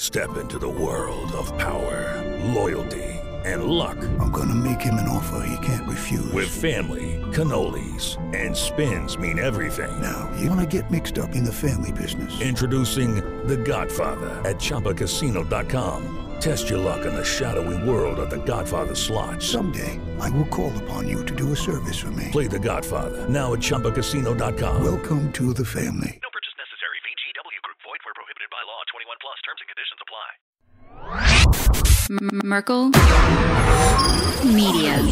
Step into the world of power, loyalty, and luck. I'm gonna make him an offer he can't refuse. With family, cannolis, and spins mean everything. Now, you wanna get mixed up in the family business. Introducing The Godfather at ChumbaCasino.com. Test your luck in the shadowy world of The Godfather slot. Someday, I will call upon you to do a service for me. Play The Godfather now at ChumbaCasino.com. Welcome to the family. No purchase necessary. VGW Group. Void where prohibited by law. 21 plus. Terms and conditions apply. Merkel Media.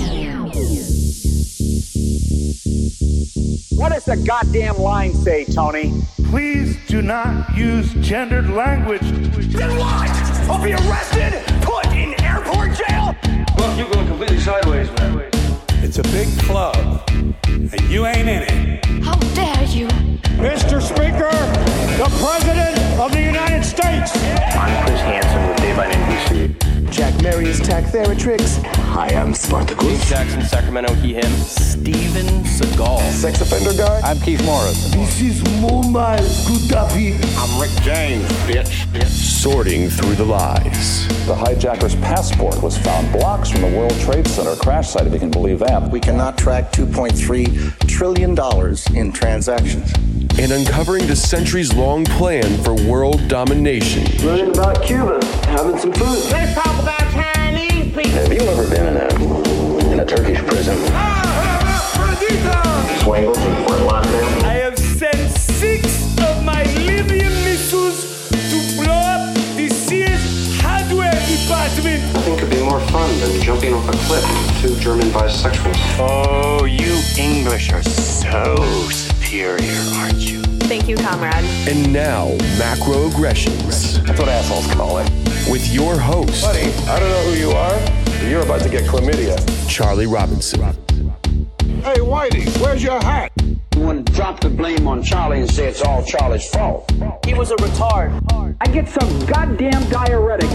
What does the goddamn line say, Tony? Please do not use gendered language. Then what? I'll be arrested, put in airport jail? Look, you're going completely sideways, man. It's a big club, and you ain't in it. How dare you? Mr. Speaker, the President of the United States. I'm Chris Hansen with Dave on NBC. Jack Marius Tac Theratrix. Hi, I'm Spartacus. Jackson, Sacramento, he, him. Steven Seagal. Sex offender guy. I'm Keith Morris. This is Muammar Gaddafi. I'm Rick James, bitch. Sorting through the lies. The hijacker's passport was found blocks from the World Trade Center crash site, if you can believe that. We cannot track $2.3 trillion in transactions. And uncovering the centuries-long plan for world domination. Learning about Cuba, having some food. Let's talk about Chinese people. Have you ever been in a Turkish prison? Swangles in Fort Lauderdale. I have sent 6 of my Libyan missiles to blow up the Sears hardware department. Nothing could be more fun than jumping off a cliff with 2 German bisexuals. Oh, you English are so superior, aren't you? Thank you, comrade. And now, Macroaggressions. That's what assholes call it. With your host, Buddy, I don't know who you are, but you're about to get chlamydia. Charlie Robinson. Hey, Whitey, where's your hat? You want to drop the blame on Charlie and say it's all Charlie's fault. He was a retard. I get some goddamn diuretic.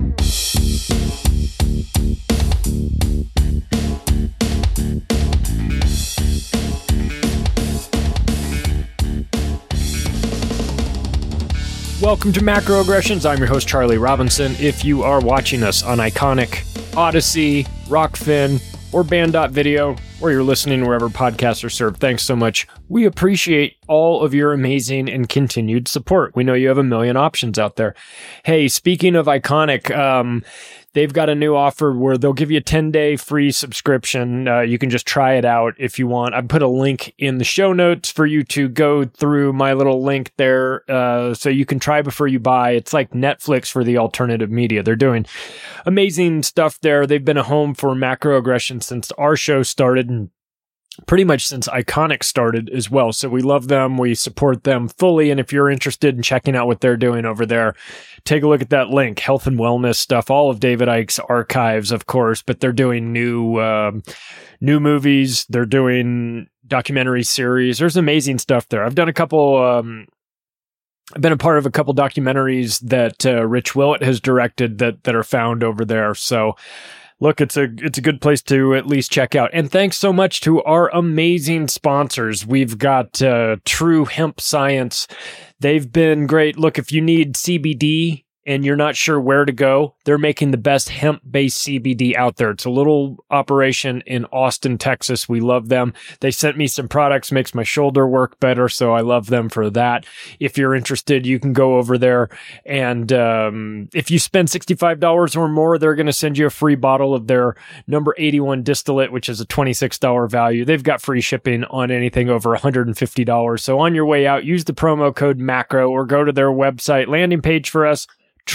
Welcome to Macroaggressions. I'm your host, Charlie Robinson. If you are watching us on Iconic, Odyssey, Rockfin, or Band.video, or you're listening wherever podcasts are served, thanks so much. We appreciate all of your amazing and continued support. We know you have a million options out there. Hey, speaking of Iconic, they've got a new offer where they'll give you a 10-day free subscription. You can just try it out if you want. I put a link in the show notes for you to go through my little link there so you can try before you buy. It's like Netflix for the alternative media. They're doing amazing stuff there. They've been a home for macroaggression since our show started, and pretty much since Iconic started as well. So we love them. We support them fully. And if you're interested in checking out what they're doing over there, take a look at that link. Health and wellness stuff, all of David Icke's archives, of course, but they're doing new movies. They're doing documentary series. There's amazing stuff there. I've done a couple, I've been a part of a couple documentaries that Rich Willett has directed that are found over there. So look, it's a good place to at least check out. And thanks so much to our amazing sponsors. We've got True Hemp Science. They've been great. Look, if you need CBD and you're not sure where to go, they're making the best hemp-based CBD out there. It's a little operation in Austin, Texas. We love them. They sent me some products, makes my shoulder work better, so I love them for that. If you're interested, you can go over there, and if you spend $65 or more, they're going to send you a free bottle of their number 81 distillate, which is a $26 value. They've got free shipping on anything over $150. So on your way out, use the promo code MACRO or go to their website landing page for us,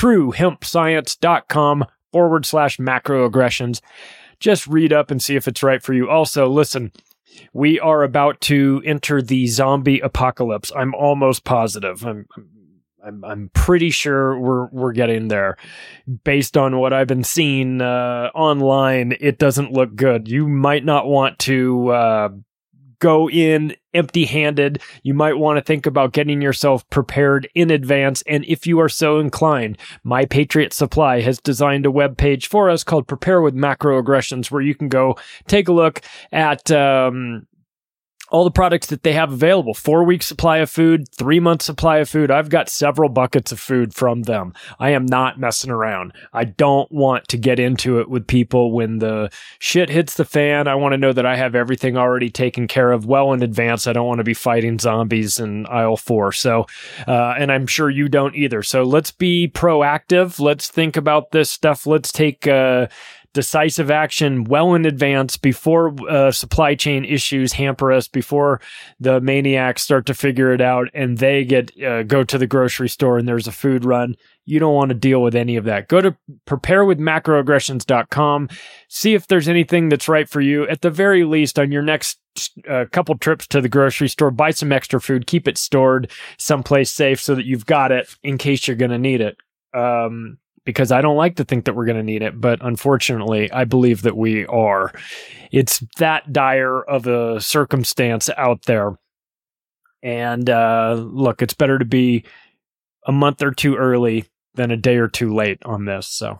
truehempscience.com/macroaggressions. Just read up and see if it's right for you. Also, listen, we are about to enter the zombie apocalypse. I'm almost positive. I'm pretty sure we're getting there. Based on what I've been seeing online, it doesn't look good. You might not want to go in empty-handed. You might want to think about getting yourself prepared in advance. And if you are so inclined, My Patriot Supply has designed a web page for us called Prepare with Macroaggressions, where you can go take a look at all the products that they have available. 4-week supply of food, 3-month supply of food. I've got several buckets of food from them. I am not messing around. I don't want to get into it with people when the shit hits the fan. I want to know that I have everything already taken care of well in advance. I don't want to be fighting zombies in aisle 4. So, and I'm sure you don't either. So let's be proactive. Let's think about this stuff. Let's take, decisive action well in advance before supply chain issues hamper us, before the maniacs start to figure it out and they go to the grocery store and there's a food run. You don't want to deal with any of that. Go to preparewithmacroaggressions.com. See if there's anything that's right for you. At the very least, on your next couple trips to the grocery store, buy some extra food. Keep it stored someplace safe so that you've got it in case you're going to need it. Because I don't like to think that we're going to need it, but unfortunately, I believe that we are. It's that dire of a circumstance out there. And look, it's better to be a month or two early than a day or two late on this. So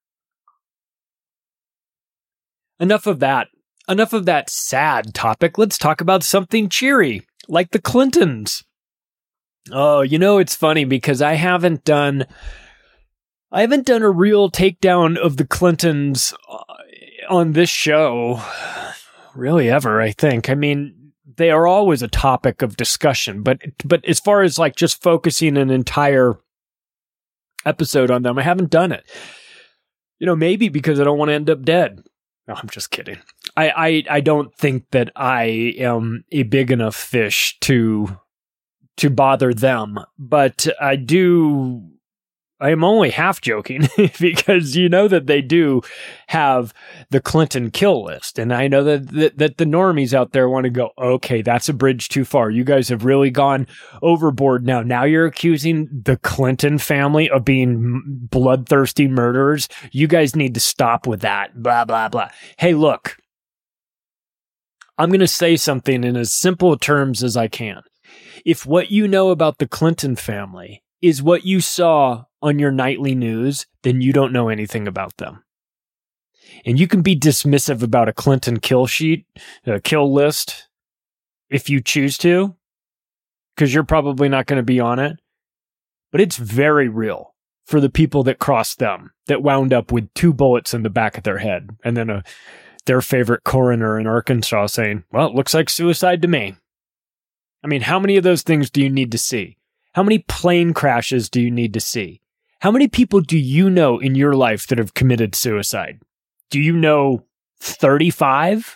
enough of that. Enough of that sad topic. Let's talk about something cheery, like the Clintons. Oh, it's funny because I haven't done a real takedown of the Clintons on this show, really ever, I think. I mean, they are always a topic of discussion, but as far as like just focusing an entire episode on them, I haven't done it. Maybe because I don't want to end up dead. No, I'm just kidding. I don't think that I am a big enough fish to bother them, but I am only half joking because that they do have the Clinton kill list. And I know that the normies out there want to go, okay, that's a bridge too far. You guys have really gone overboard now. Now you're accusing the Clinton family of being bloodthirsty murderers. You guys need to stop with that. Blah, blah, blah. Hey, look, I'm going to say something in as simple terms as I can. If what you know about the Clinton family is what you saw on your nightly news, then you don't know anything about them. And you can be dismissive about a Clinton kill list, if you choose to, because you're probably not going to be on it. But it's very real for the people that crossed them, that wound up with 2 bullets in the back of their head, and then their favorite coroner in Arkansas saying, well, it looks like suicide to me. I mean, how many of those things do you need to see? How many plane crashes do you need to see? How many people do you know in your life that have committed suicide? Do you know 35?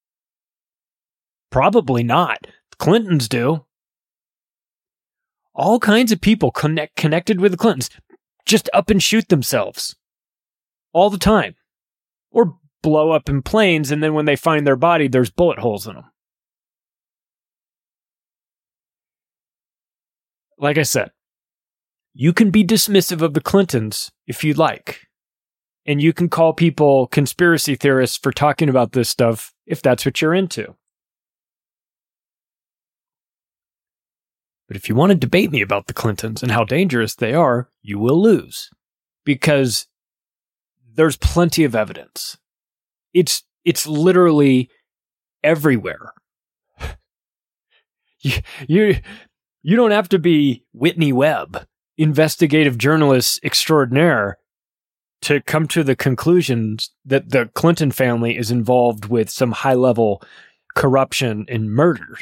Probably not. The Clintons do. All kinds of people connected with the Clintons just up and shoot themselves all the time. Or blow up in planes, and then when they find their body, there's bullet holes in them. Like I said, you can be dismissive of the Clintons if you'd like. And you can call people conspiracy theorists for talking about this stuff if that's what you're into. But if you want to debate me about the Clintons and how dangerous they are, you will lose. Because there's plenty of evidence. It's literally everywhere. You don't have to be Whitney Webb, investigative journalist extraordinaire, to come to the conclusion that the Clinton family is involved with some high-level corruption and murder.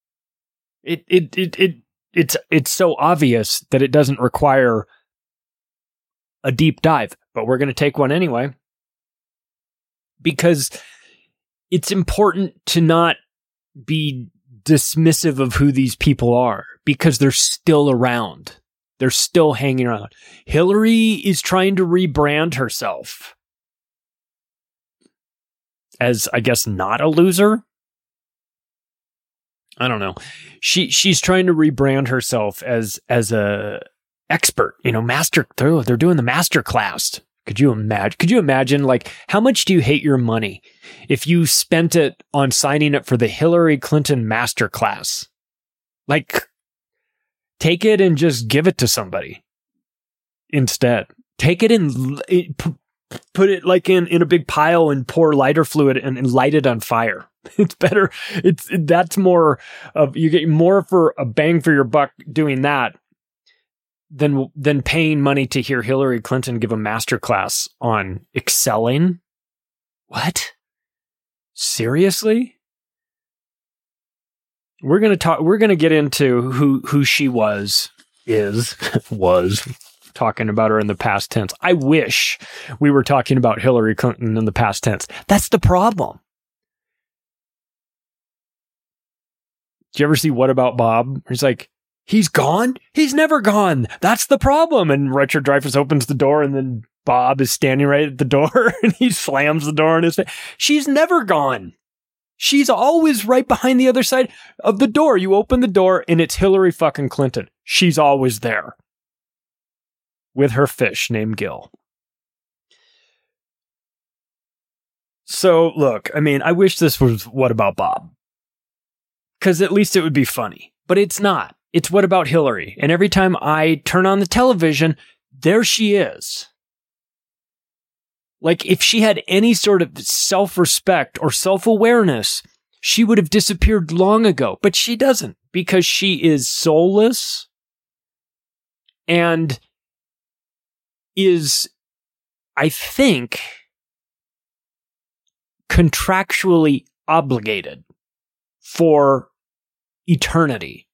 It's so obvious that it doesn't require a deep dive, but we're going to take one anyway. Because it's important to not be dismissive of who these people are, because they're still around. They're still hanging around. Hillary is trying to rebrand herself as, I guess, not a loser. I don't know. She's trying to rebrand herself as a expert, master. They're doing the master class. Could you imagine, like, how much do you hate your money if you spent it on signing up for the Hillary Clinton master class? Like, take it and just give it to somebody instead. Take it and put it like in a big pile and pour lighter fluid and light it on fire. It's better. That's more of, you get more for a bang for your buck doing that than paying money to hear Hillary Clinton give a masterclass on excelling. What? Seriously? We're going to get into who she was talking about her in the past tense. I wish we were talking about Hillary Clinton in the past tense. That's the problem. Did you ever see What About Bob? He's like, he's gone? He's never gone. That's the problem. And Richard Dreyfuss opens the door and then Bob is standing right at the door and he slams the door in his face. She's never gone. She's always right behind the other side of the door. You open the door and it's Hillary fucking Clinton. She's always there. With her fish named Gil. So, look, I mean, I wish this was What About Bob? Because at least it would be funny. But it's not. It's What About Hillary? And every time I turn on the television, there she is. Like, if she had any sort of self-respect or self-awareness, she would have disappeared long ago. But she doesn't, because she is soulless and is, I think, contractually obligated for eternity.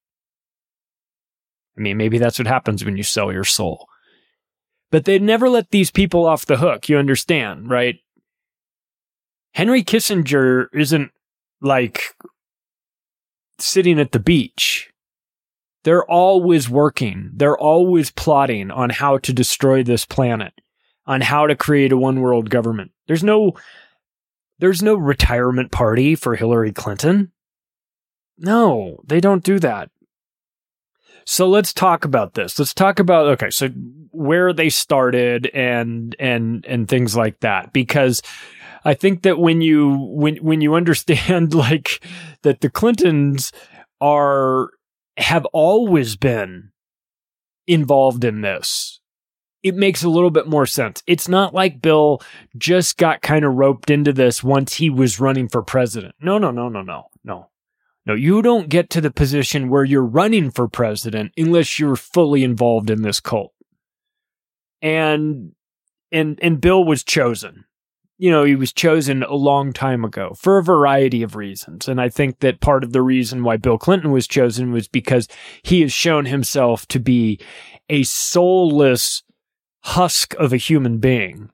I mean, maybe that's what happens when you sell your soul. But they never let these people off the hook, you understand, right? Henry Kissinger isn't like sitting at the beach. They're always working. They're always plotting on how to destroy this planet, on how to create a one world government. There's no retirement party for Hillary Clinton. No, they don't do that. So let's talk about this. Let's talk about, okay, so where they started and things like that, because I think that when you understand like that the Clintons have always been involved in this, it makes a little bit more sense. It's not like Bill just got kind of roped into this once he was running for president. No. No, you don't get to the position where you're running for president unless you're fully involved in this cult. And Bill was chosen. You know, he was chosen a long time ago for a variety of reasons. And I think that part of the reason why Bill Clinton was chosen was because he has shown himself to be a soulless husk of a human being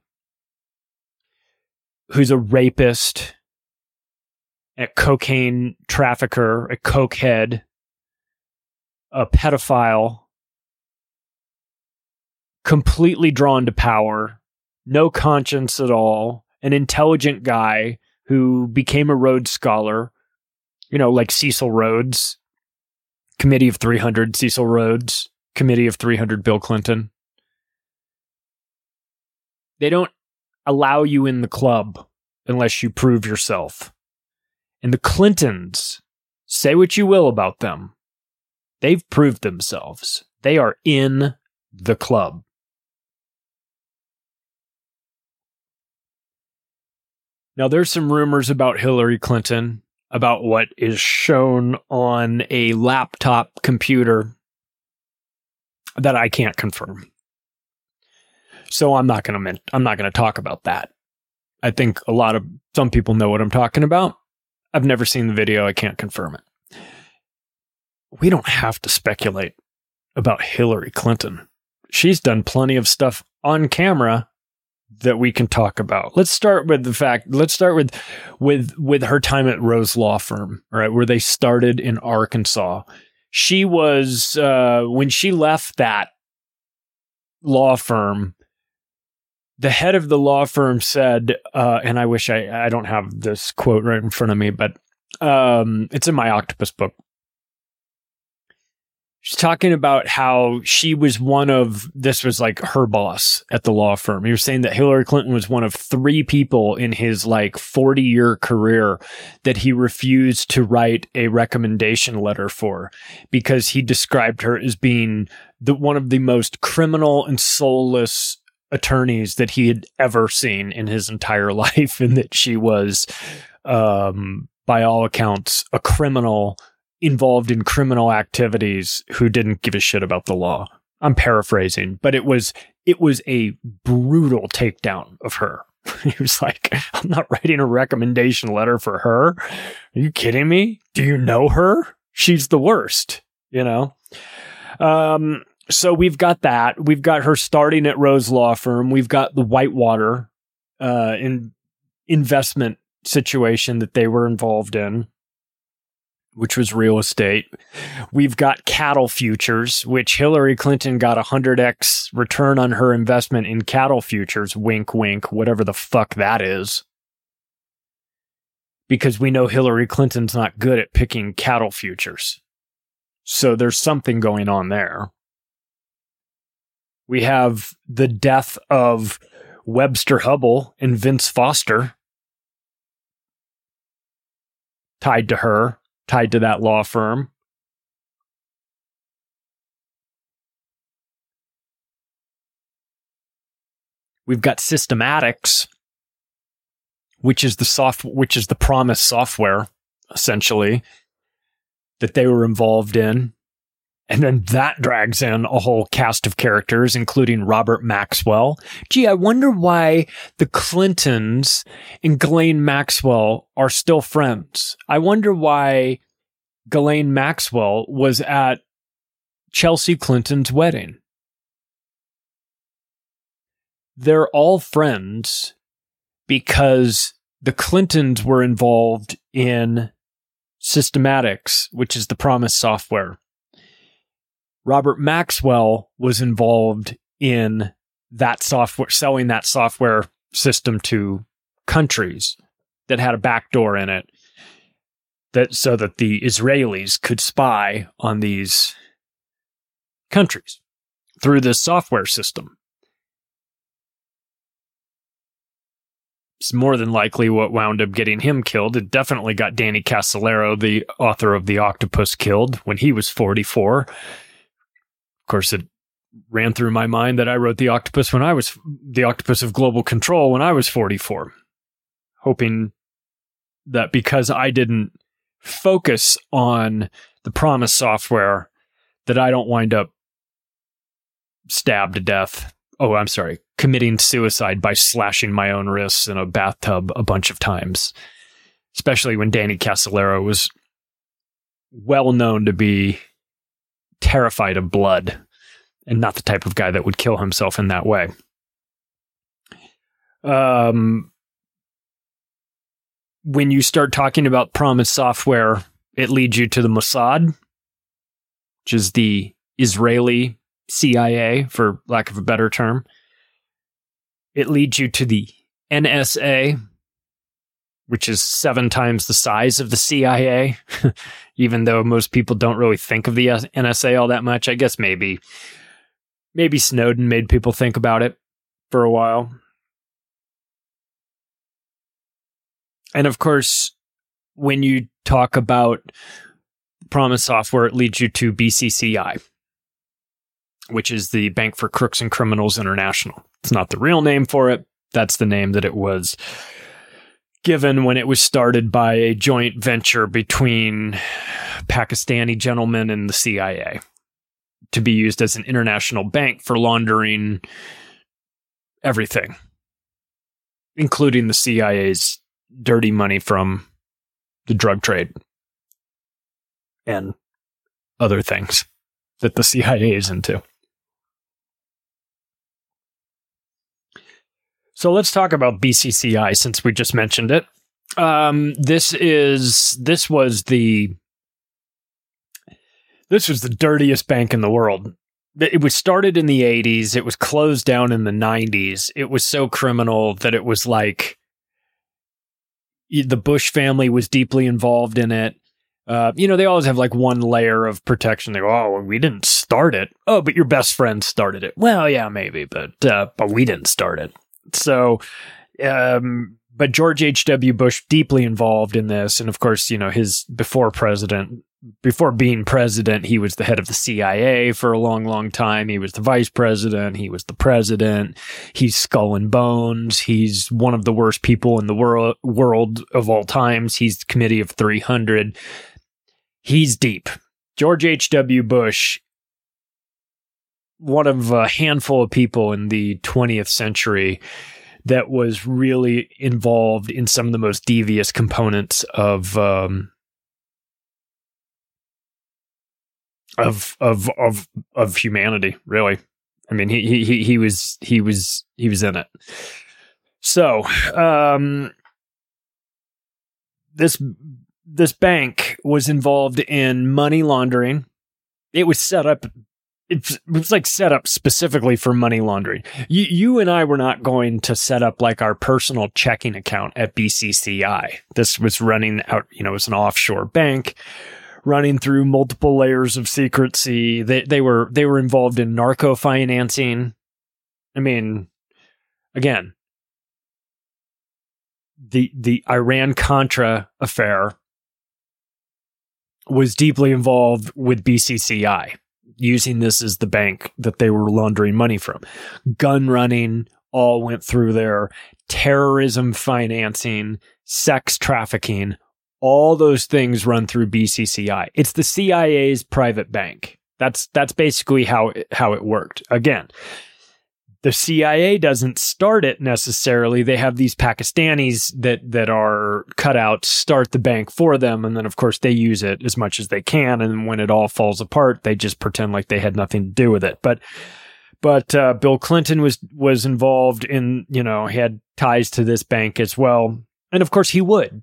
who's a rapist, a cocaine trafficker, a cokehead, a pedophile, completely drawn to power, no conscience at all, an intelligent guy who became a Rhodes Scholar, you know, like Cecil Rhodes, Committee of 300 Cecil Rhodes, Committee of 300 Bill Clinton. They don't allow you in the club unless you prove yourself. And the Clintons, say what you will about them, they've proved themselves. They are in the club. Now, there's some rumors about Hillary Clinton, about what is shown on a laptop computer that I can't confirm. So I'm not going to talk about that. I think some people know what I'm talking about. I've never seen the video. I can't confirm it. We don't have to speculate about Hillary Clinton. She's done plenty of stuff on camera that we can talk about. Let's start with with her time at Rose Law Firm, right, where they started in Arkansas. She was, when she left that law firm, the head of the law firm said, and I wish I don't have this quote right in front of me, but it's in my Octopus book. She's talking about how this was like her boss at the law firm. He was saying that Hillary Clinton was one of 3 people in his like 40-year career that he refused to write a recommendation letter for because he described her as being one of the most criminal and soulless attorneys that he had ever seen in his entire life, and that she was, by all accounts, a criminal involved in criminal activities who didn't give a shit about the law. I'm paraphrasing, but it was a brutal takedown of her. He was like, I'm not writing a recommendation letter for her. Are you kidding me? Do you know her? She's the worst, you know? So we've got that. We've got her starting at Rose Law Firm. We've got the Whitewater investment situation that they were involved in, which was real estate. We've got cattle futures, which Hillary Clinton got 100x return on her investment in cattle futures. Wink, wink, whatever the fuck that is. Because we know Hillary Clinton's not good at picking cattle futures. So there's something going on there. We have the death of Webster Hubbell and Vince Foster tied to her, tied to that law firm. We've got Systematics, which is the Promise software, essentially, that they were involved in. And then that drags in a whole cast of characters, including Robert Maxwell. Gee, I wonder why the Clintons and Ghislaine Maxwell are still friends. I wonder why Ghislaine Maxwell was at Chelsea Clinton's wedding. They're all friends because the Clintons were involved in Systematics, which is the Promise software. Robert Maxwell was involved in that software, selling that software system to countries that had a backdoor in it, so that the Israelis could spy on these countries through this software system. It's more than likely what wound up getting him killed. It definitely got Danny Casolaro, the author of The Octopus, killed when he was 44. Of course, it ran through my mind that I wrote The Octopus of Global Control when I was 44, hoping that because I didn't focus on the Promise software, that I don't wind up stabbed to death. Oh, I'm sorry, committing suicide by slashing my own wrists in a bathtub a bunch of times, especially when Danny Casolaro was well known to be terrified of blood and not the type of guy that would kill himself in that way. When you start talking about Promise software, it leads you to the Mossad, which is the Israeli CIA, for lack of a better term. It leads you to the NSA, which is 7 times the size of the CIA, even though most people don't really think of the NSA all that much. I guess maybe Snowden made people think about it for a while. And of course, when you talk about Promise software, it leads you to BCCI, which is the Bank for Crooks and Criminals International. It's not the real name for it. That's the name that it was given when it was started by a joint venture between Pakistani gentlemen and the CIA to be used as an international bank for laundering everything, including the CIA's dirty money from the drug trade and other things that the CIA is into. So let's talk about BCCI since we just mentioned it. This was the dirtiest bank in the world. It was started in the 80s. It was closed down in the 90s. It was so criminal that it was like the Bush family was deeply involved in it. They always have like one layer of protection. They go, oh, we didn't start it. Oh, but your best friend started it. Well, yeah, maybe, but we didn't start it. So, but George H.W. Bush deeply involved in this. And of course, his before president, before being president, he was the head of the CIA for a long, long time. He was the vice president. He was the president. He's skull and bones. He's one of the worst people in the world of all times. He's the Committee of 300. He's deep. George H.W. Bush, one of a handful of people in the 20th century that was really involved in some of the most devious components of humanity, really. I mean, he was in it. So, this bank was involved in money laundering. It was set up. It was like set up specifically for money laundering. You and I were not going to set up like our personal checking account at BCCI. This was running out, it was an offshore bank running through multiple layers of secrecy. They were involved in narco financing. I mean, again, the Iran-Contra affair was deeply involved with BCCI, using this as the bank that they were laundering money from. Gun running all went through there. Terrorism financing, sex trafficking, all those things run through BCCI. It's the CIA's private bank. That's basically how it worked. Again, the CIA doesn't start it necessarily. They have these Pakistanis that are cut out, start the bank for them, and then of course they use it as much as they can, and when it all falls apart, they just pretend like they had nothing to do with it. But Bill Clinton was involved in, he had ties to this bank as well. And of course he would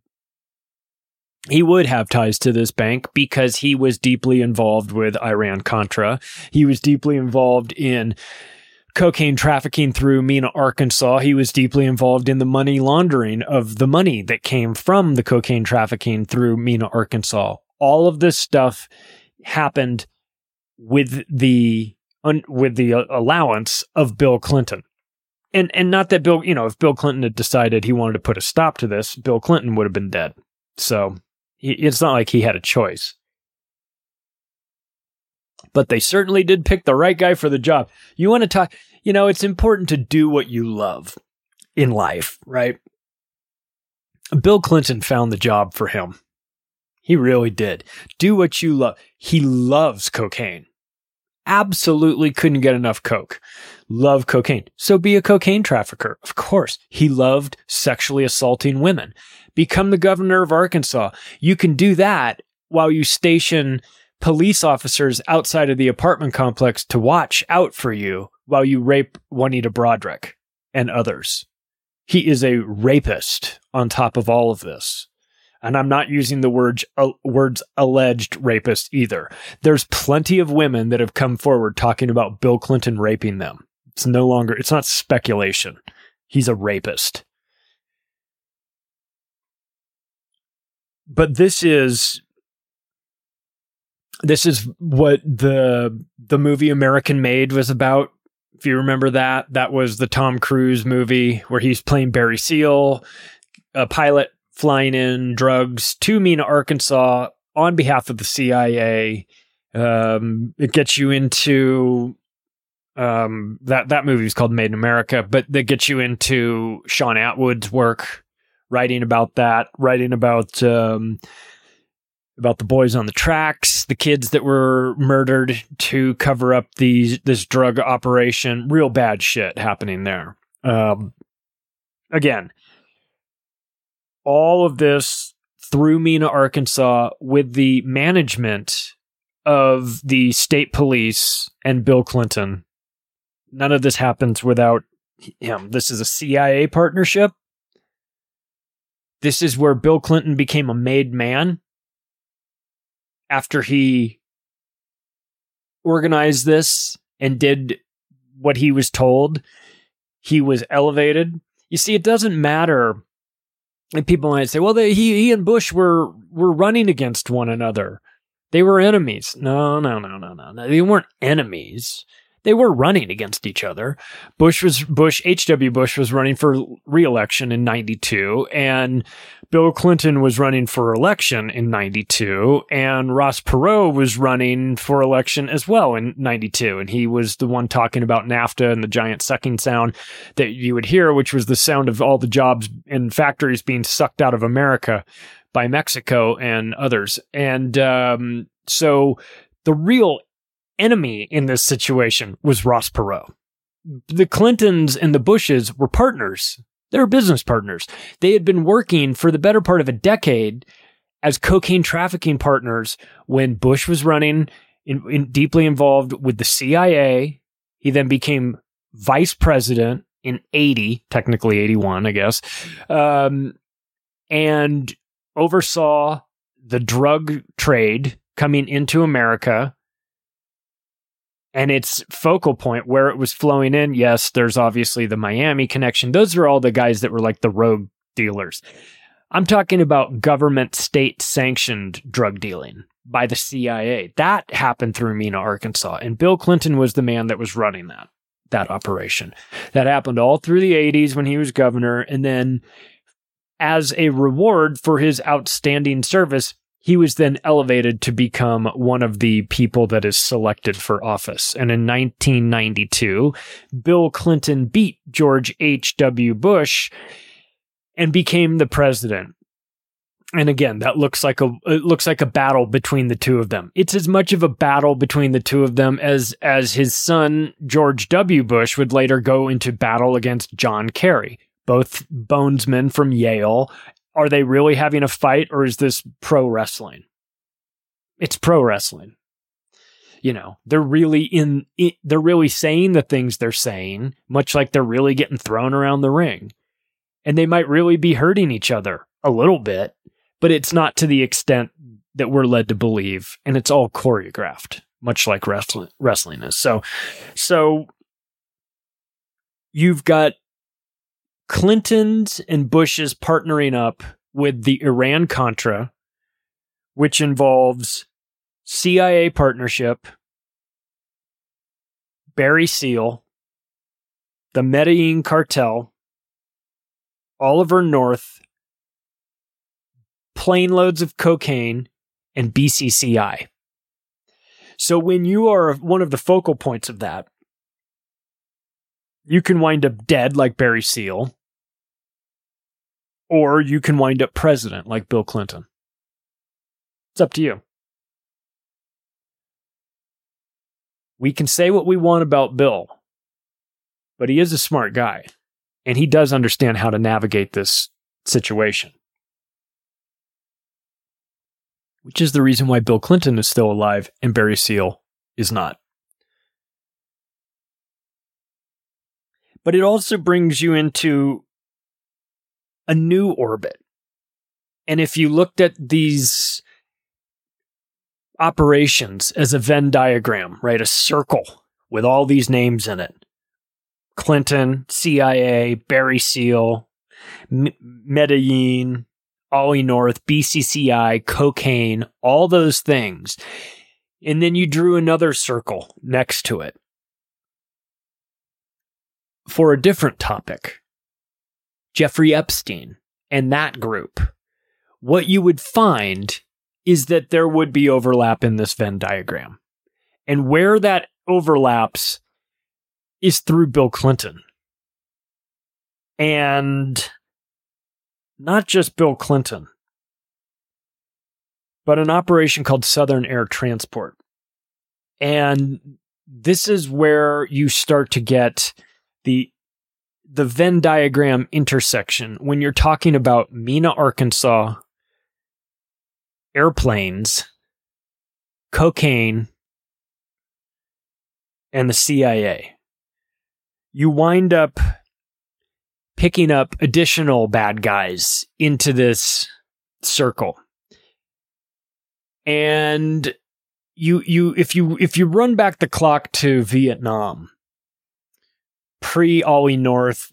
have ties to this bank because he was deeply involved with Iran-Contra. He was deeply involved in cocaine trafficking through Mena, Arkansas. He was deeply involved in the money laundering of the money that came from the cocaine trafficking through Mena, Arkansas. All of this stuff happened with the allowance of Bill Clinton. And not that Bill, if Bill Clinton had decided he wanted to put a stop to this, Bill Clinton would have been dead. So it's not like he had a choice. But they certainly did pick the right guy for the job. You want to talk, it's important to do what you love in life, right? Bill Clinton found the job for him. He really did. Do what you love. He loves cocaine. Absolutely couldn't get enough coke. Love cocaine. So be a cocaine trafficker. Of course. He loved sexually assaulting women. Become the governor of Arkansas. You can do that while you station police officers outside of the apartment complex to watch out for you while you rape Juanita Broaddrick and others. He is a rapist on top of all of this. And I'm not using the words alleged rapist either. There's plenty of women that have come forward talking about Bill Clinton raping them. It's not speculation. He's a rapist. But this is what the movie American Made was about. If you remember that was the Tom Cruise movie where he's playing Barry Seal, a pilot flying in drugs to Mena, Arkansas on behalf of the CIA. It gets you into that movie is called Made in America, but that gets you into Sean Atwood's work, writing about that, writing about the boys on the tracks, the kids that were murdered to cover up this drug operation. Real bad shit happening there. Again, all of this through Mena, Arkansas, with the management of the state police and Bill Clinton. None of this happens without him. This is a CIA partnership. This is where Bill Clinton became a made man. After he organized this and did what he was told, he was elevated. You see, it doesn't matter. And people might say, well, he and Bush were running against one another. They were enemies. No. They weren't enemies. They were running against each other. H.W. Bush was running for re-election in 92, and Bill Clinton was running for election in 92, and Ross Perot was running for election as well in 92, and he was the one talking about NAFTA and the giant sucking sound that you would hear, which was the sound of all the jobs in factories being sucked out of America by Mexico and others. And so the real enemy in this situation was Ross Perot. The Clintons and the Bushes were partners. They were business partners. They had been working for the better part of a decade as cocaine trafficking partners when Bush was running, deeply involved with the CIA. He then became vice president in 80, technically 81, I guess, and oversaw the drug trade coming into America. And its focal point, where it was flowing in, yes, there's obviously the Miami connection. Those are all the guys that were like the rogue dealers. I'm talking about government state-sanctioned drug dealing by the CIA. That happened through Mena, Arkansas. And Bill Clinton was the man that was running that operation. That happened all through the 80s when he was governor. And then as a reward for his outstanding service, he was then elevated to become one of the people that is selected for office. And in 1992, Bill Clinton beat George H.W. Bush and became the president. And again, that looks like a battle between the two of them. It's as much of a battle between the two of them as his son, George W. Bush, would later go into battle against John Kerry, both bonesmen from Yale. Are they really having a fight, or is this pro wrestling? It's pro wrestling. You know, they're really they're really saying the things they're saying, much like they're really getting thrown around the ring. And they might really be hurting each other a little bit, but it's not to the extent that we're led to believe. And it's all choreographed, much like wrestling is. So you've got Clintons and Bushes partnering up with the Iran-Contra, which involves CIA partnership, Barry Seal, the Medellin cartel, Oliver North, plane loads of cocaine, and BCCI. So when you are one of the focal points of that, you can wind up dead like Barry Seal, or you can wind up president like Bill Clinton. It's up to you. We can say what we want about Bill, but he is a smart guy, and he does understand how to navigate this situation. Which is the reason why Bill Clinton is still alive and Barry Seal is not. But it also brings you into a new orbit. And if you looked at these operations as a Venn diagram, right, a circle with all these names in it, Clinton, CIA, Barry Seal, Medellin, Ollie North, BCCI, cocaine, all those things. And then you drew another circle next to it for a different topic, Jeffrey Epstein and that group. What you would find is that there would be overlap in this Venn diagram. And where that overlaps is through Bill Clinton. And not just Bill Clinton, but an operation called Southern Air Transport. And this is where you start to get the Venn diagram intersection when you're talking about Mena, Arkansas, airplanes, cocaine, and the CIA. You wind up picking up additional bad guys into this circle. And if you run back the clock to Vietnam, pre-Ollie North,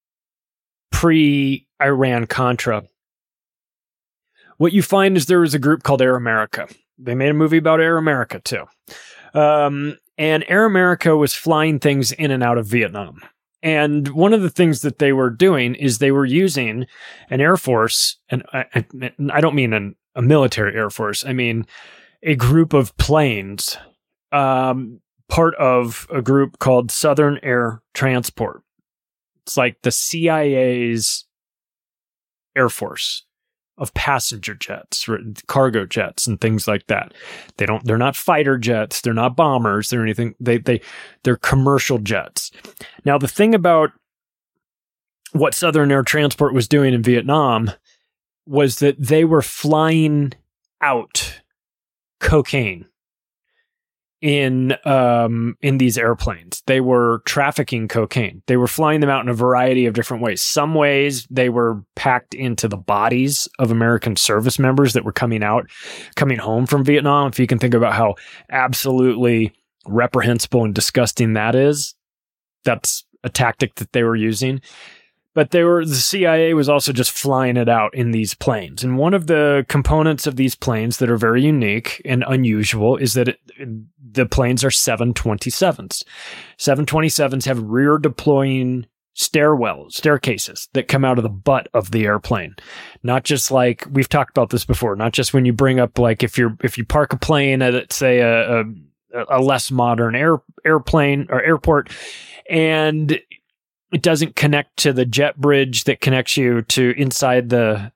pre-Iran-Contra, what you find is there was a group called Air America. They made a movie about Air America too. And Air America was flying things in and out of Vietnam. And one of the things that they were doing is they were using an Air Force, and I don't mean a military Air Force, I mean a group of planes, part of a group called Southern Air Transport. It's like the CIA's Air Force of passenger jets, cargo jets, and things like that. They're not fighter jets, they're not bombers, they're anything. They're commercial jets. Now, the thing about what Southern Air Transport was doing in Vietnam was that they were flying out cocaine in these airplanes. They were trafficking cocaine. They were flying them out in a variety of different ways. Some ways they were packed into the bodies of American service members that were coming home from Vietnam. If you can think about how absolutely reprehensible and disgusting that is, that's a tactic that they were using. But the CIA was also just flying it out in these planes. And one of the components of these planes that are very unique and unusual is that the planes are 727s. 727s have rear deploying staircases that come out of the butt of the airplane. Not just like, we've talked about this before, not just when you bring up, like, if you park a plane at, say, a less modern airplane or airport, and it doesn't connect to the jet bridge that connects you to inside the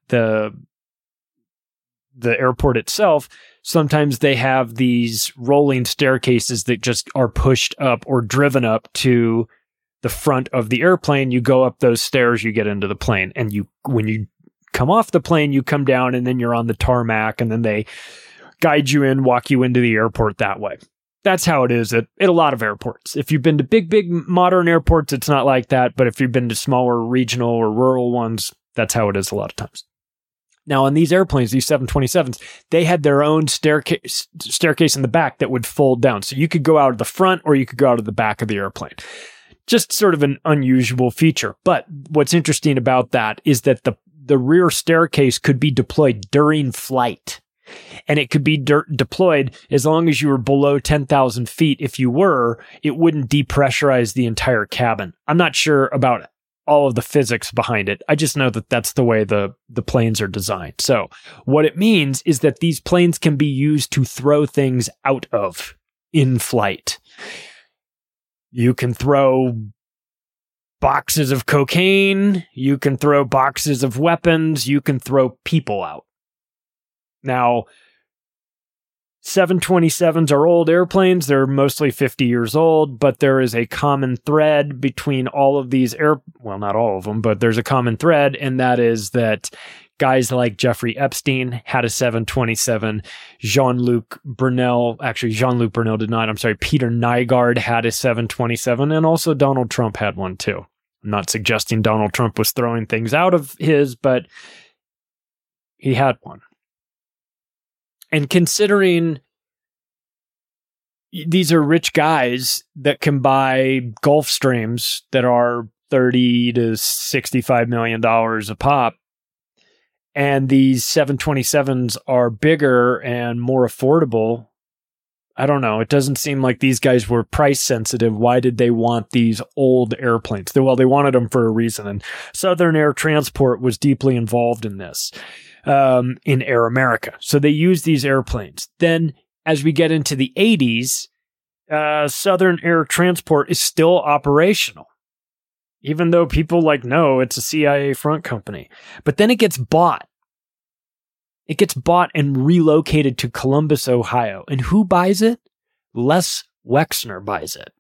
airport itself. Sometimes they have these rolling staircases that just are pushed up or driven up to the front of the airplane. You go up those stairs, you get into the plane, and when you come off the plane, you come down, and then you're on the tarmac, and then they guide you in, walk you into the airport that way. That's how it is at a lot of airports. If you've been to big modern airports, it's not like that. But if you've been to smaller regional or rural ones, that's how it is a lot of times. Now, on these airplanes, these 727s, they had their own staircase in the back that would fold down. So you could go out of the front or you could go out of the back of the airplane. Just sort of an unusual feature. But what's interesting about that is that the rear staircase could be deployed during flight. And it could be deployed as long as you were below 10,000 feet. If you were, it wouldn't depressurize the entire cabin. I'm not sure about all of the physics behind it. I just know that that's the way the planes are designed. So what it means is that these planes can be used to throw things out of in flight. You can throw boxes of cocaine. You can throw boxes of weapons. You can throw people out. Now, 727s are old airplanes. They're mostly 50 years old, but there is a common thread between all of these well, not all of them, but there's a common thread, and that is that guys like Jeffrey Epstein had a 727. Jean-Luc Brunel did not. I'm sorry, Peter Nygaard had a 727, and also Donald Trump had one too. I'm not suggesting Donald Trump was throwing things out of his, but he had one. And considering these are rich guys that can buy Gulfstreams that are $30 to $65 million a pop, and these 727s are bigger and more affordable, I don't know. It doesn't seem like these guys were price sensitive. Why did they want these old airplanes? Well, they wanted them for a reason, and Southern Air Transport was deeply involved in this. In Air America. So they use these airplanes. Then as we get into the 80s, Southern Air Transport is still operational, even though people no, it's a CIA front company. But then it gets bought. It gets bought and relocated to Columbus, Ohio. And who buys it? Les Wexner buys it.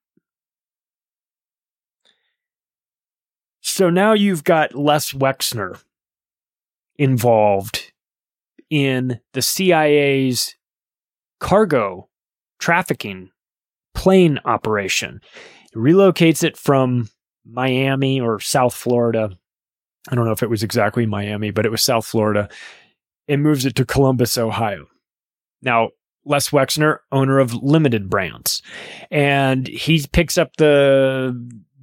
So now you've got Les Wexner involved in the CIA's cargo trafficking plane operation. It relocates it from Miami or South Florida. I don't know if it was exactly Miami, but it was South Florida. It moves it to Columbus, Ohio. Now, Les Wexner, owner of Limited Brands, and he picks up the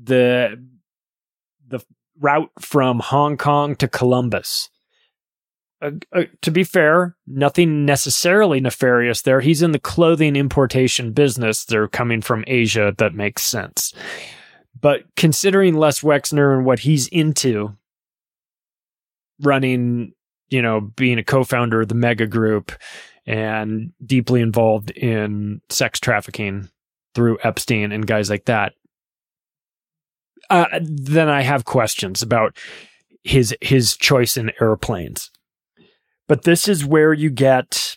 route from Hong Kong to Columbus. to be fair, nothing necessarily nefarious there. He's in the clothing importation business. They're coming from Asia. That makes sense. But considering Les Wexner and what he's into, running, being a co-founder of the Mega Group and deeply involved in sex trafficking through Epstein and guys like that, then I have questions about his choice in airplanes. But this is where you get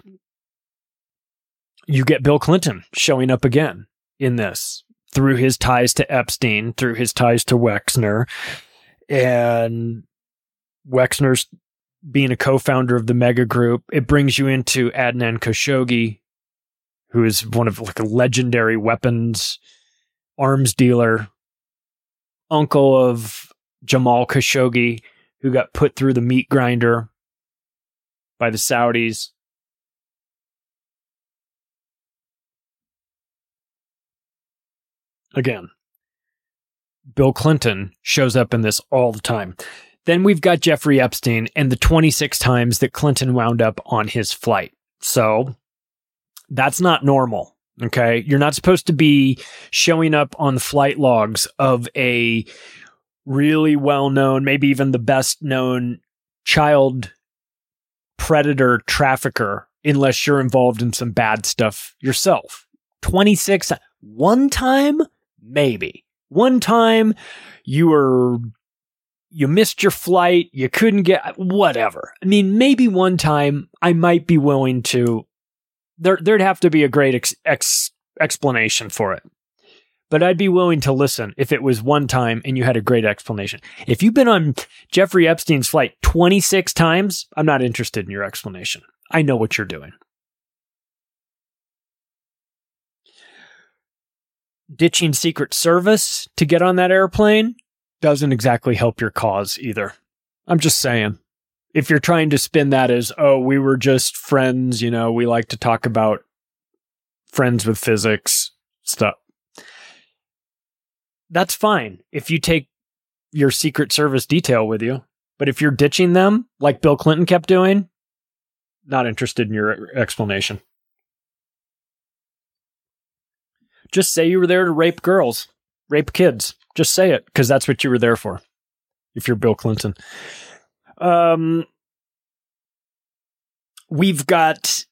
Bill Clinton showing up again in this through his ties to Epstein, through his ties to Wexner, and Wexner's being a co-founder of the Mega Group. It brings you into Adnan Khashoggi, who is one of a legendary weapons arms dealer, uncle of Jamal Khashoggi, who got put through the meat grinder by the Saudis. Again, Bill Clinton shows up in this all the time. Then we've got Jeffrey Epstein and the 26 times that Clinton wound up on his flight. So that's not normal. Okay. You're not supposed to be showing up on the flight logs of a really well-known, maybe even the best known child predator trafficker unless you're involved in some bad stuff yourself. 26. One time, maybe. One time you missed your flight, you couldn't get, whatever. I mean, maybe one time I might be willing to, there'd have to be a great explanation for it. But I'd be willing to listen if it was one time and you had a great explanation. If you've been on Jeffrey Epstein's flight 26 times, I'm not interested in your explanation. I know what you're doing. Ditching Secret Service to get on that airplane doesn't exactly help your cause either. I'm just saying. If you're trying to spin that as, oh, we were just friends, we like to talk about friends with physics stuff. That's fine if you take your Secret Service detail with you. But if you're ditching them, like Bill Clinton kept doing, not interested in your explanation. Just say you were there to rape girls, rape kids. Just say it, because that's what you were there for, if you're Bill Clinton. We've got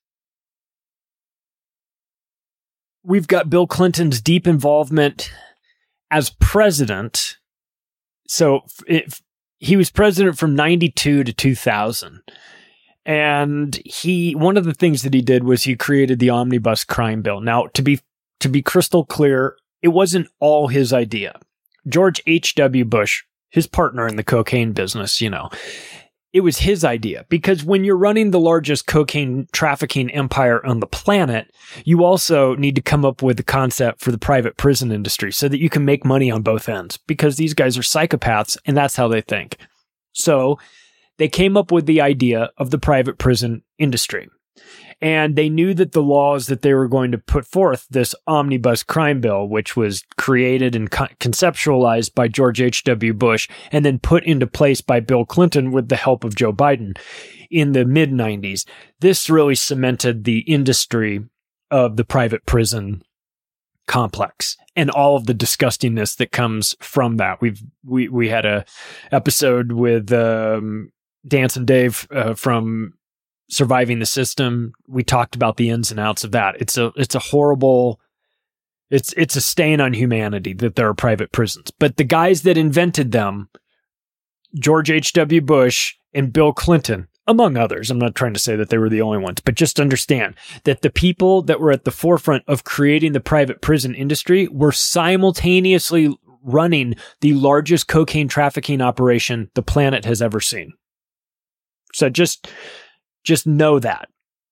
Bill Clinton's deep involvement as president. So he was president from 92 to 2000. And one of the things that he did was he created the Omnibus Crime Bill. Now, to be crystal clear, it wasn't all his idea. George H.W. Bush, his partner in the cocaine business, it was his idea, because when you're running the largest cocaine trafficking empire on the planet, you also need to come up with the concept for the private prison industry so that you can make money on both ends, because these guys are psychopaths and that's how they think. So they came up with the idea of the private prison industry. And they knew that the laws that they were going to put forth, this Omnibus Crime Bill, which was created and conceptualized by George H.W. Bush and then put into place by Bill Clinton with the help of Joe Biden in the mid-90s, this really cemented the industry of the private prison complex and all of the disgustingness that comes from that. We had a episode with Dance and Dave from Surviving the System. We talked about the ins and outs of that. It's a horrible, it's a stain on humanity that there are private prisons. But the guys that invented them, George H.W. Bush and Bill Clinton, among others, I'm not trying to say that they were the only ones, but just understand that the people that were at the forefront of creating the private prison industry were simultaneously running the largest cocaine trafficking operation the planet has ever seen. So just know that.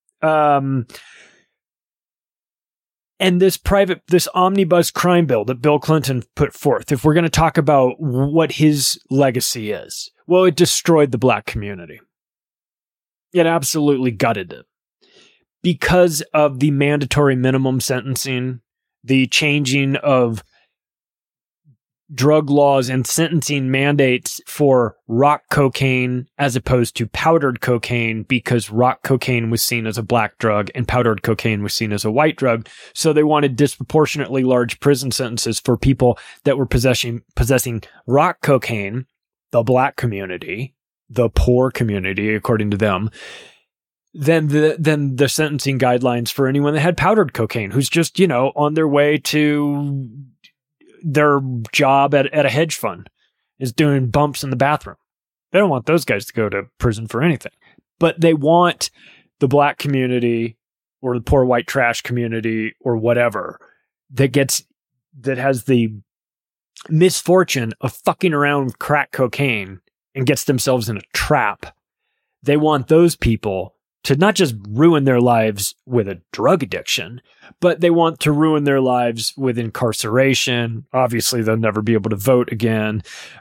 And this Omnibus Crime Bill that Bill Clinton put forth, if we're going to talk about what his legacy is, well, it destroyed the black community. It absolutely gutted it. Because of the mandatory minimum sentencing, the changing of drug laws and sentencing mandates for rock cocaine as opposed to powdered cocaine, because rock cocaine was seen as a black drug and powdered cocaine was seen as a white drug. So they wanted disproportionately large prison sentences for people that were possessing rock cocaine, the black community, the poor community, according to them, than the sentencing guidelines for anyone that had powdered cocaine, who's just, on their way to their job at a hedge fund, is doing bumps in the bathroom. They don't want those guys to go to prison for anything, but they want the black community or the poor white trash community or whatever that has the misfortune of fucking around with crack cocaine and gets themselves in a trap. They want those people to not just ruin their lives with a drug addiction, but they want to ruin their lives with incarceration. Obviously, they'll never be able to vote again.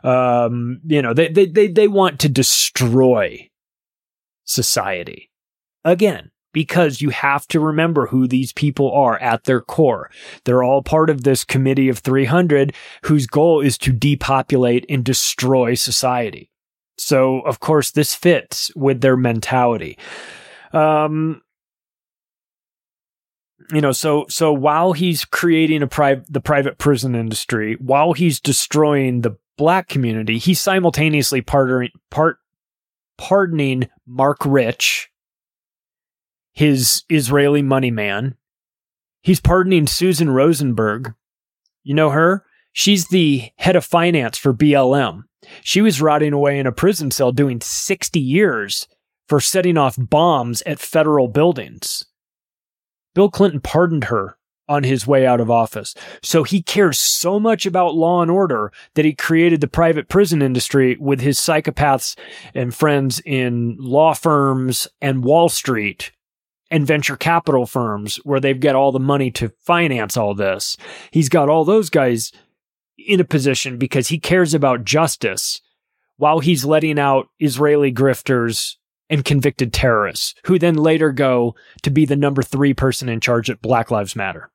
They want to destroy society. Again, because you have to remember who these people are at their core. They're all part of this committee of 300 whose goal is to depopulate and destroy society. So, of course, this fits with their mentality. So while he's creating the private prison industry, while he's destroying the black community, he's simultaneously pardoning Mark Rich, his Israeli money man. He's pardoning Susan Rosenberg. You know her? She's the head of finance for BLM. She was rotting away in a prison cell doing 60 years for setting off bombs at federal buildings. Bill Clinton pardoned her on his way out of office. So he cares so much about law and order that he created the private prison industry with his psychopaths and friends in law firms and Wall Street and venture capital firms where they've got all the money to finance all this. He's got all those guys in a position because he cares about justice while he's letting out Israeli grifters and convicted terrorists, who then later go to be the number 3 person in charge at Black Lives Matter.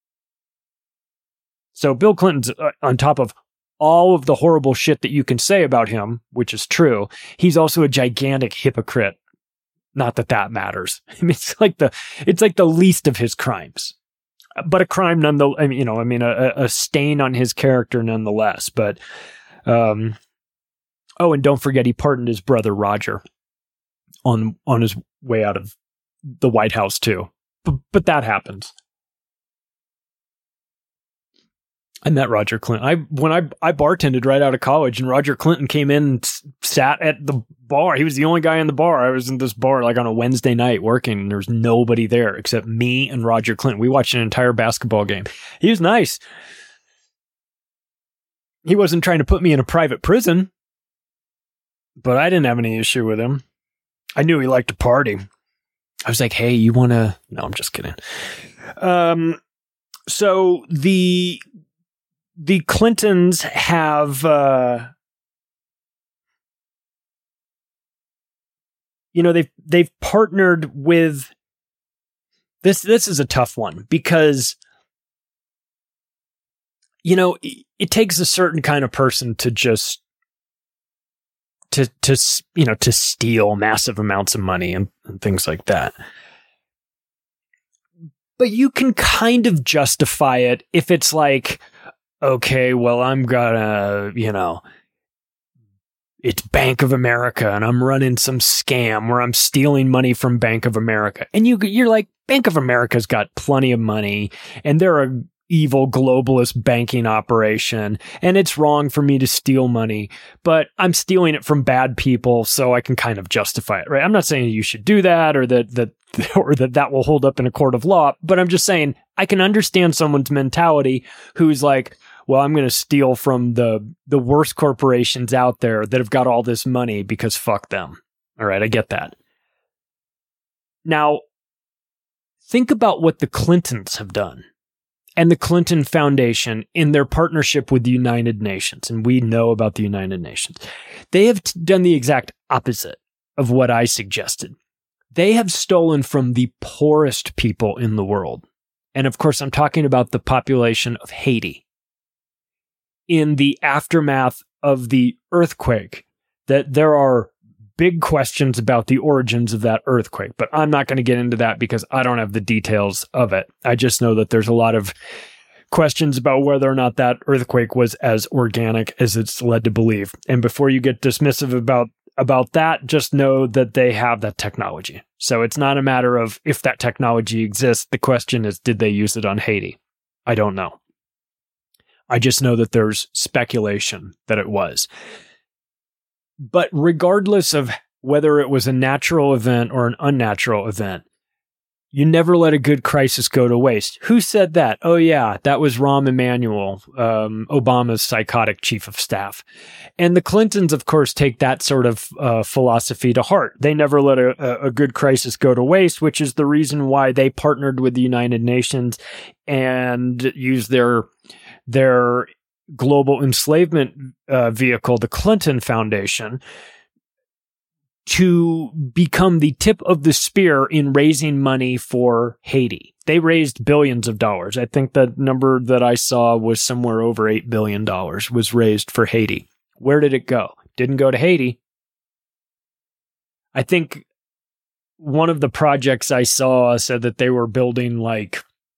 So Bill Clinton's, on top of all of the horrible shit that you can say about him, which is true, he's also a gigantic hypocrite. Not that that matters. I mean, it's like the least of his crimes, but a crime nonetheless. A stain on his character nonetheless. But, and don't forget, he pardoned his brother Roger on his way out of the White House too. But that happens. I met Roger Clinton. When I bartended right out of college, and Roger Clinton came in and sat at the bar. He was the only guy in the bar. I was in this bar like on a Wednesday night working, and there was nobody there except me and Roger Clinton. We watched an entire basketball game. He was nice. He wasn't trying to put me in a private prison, but I didn't have any issue with him. I knew he liked to party. I was like, hey, you want to... No, I'm just kidding. So the Clintons have... they've partnered with... This is a tough one because, it takes a certain kind of person to just... to steal massive amounts of money and things like that. But you can kind of justify it if it's like, okay, well, I'm gonna, it's Bank of America and I'm running some scam where I'm stealing money from Bank of America. And you're like, Bank of America's got plenty of money and they're a evil globalist banking operation, and it's wrong for me to steal money, but I'm stealing it from bad people, so I can kind of justify it, right? I'm not saying you should do that or that will hold up in a court of law, but I'm just saying I can understand someone's mentality who's like, well, I'm going to steal from the worst corporations out there that have got all this money because fuck them. All right, I get that. Now, think about what the Clintons have done. And the Clinton Foundation in their partnership with the United Nations, and we know about the United Nations, they have done the exact opposite of what I suggested. They have stolen from the poorest people in the world. And of course, I'm talking about the population of Haiti. in the aftermath of the earthquake, that there are big questions about the origins of that earthquake. But I'm not going to get into that because I don't have the details of it. I just know that there's a lot of questions about whether or not that earthquake was as organic as it's led to believe. And before you get dismissive about that, just know that they have that technology. So it's not a matter of if that technology exists. The question is, did they use it on Haiti? I don't know. I just know that there's speculation that it was. But regardless of whether it was a natural event or an unnatural event, you never let a good crisis go to waste. Who said that? Oh, yeah, that was Rahm Emanuel, Obama's psychotic chief of staff. And the Clintons, of course, take that sort of philosophy to heart. They never let a good crisis go to waste, which is the reason why they partnered with the United Nations and used their global enslavement vehicle, the Clinton Foundation, to become the tip of the spear in raising money for Haiti. They raised billions of dollars. I think the number that I saw was somewhere over $8 billion was raised for Haiti. Where did it go? Didn't go to Haiti. I think one of the projects I saw said that they were building the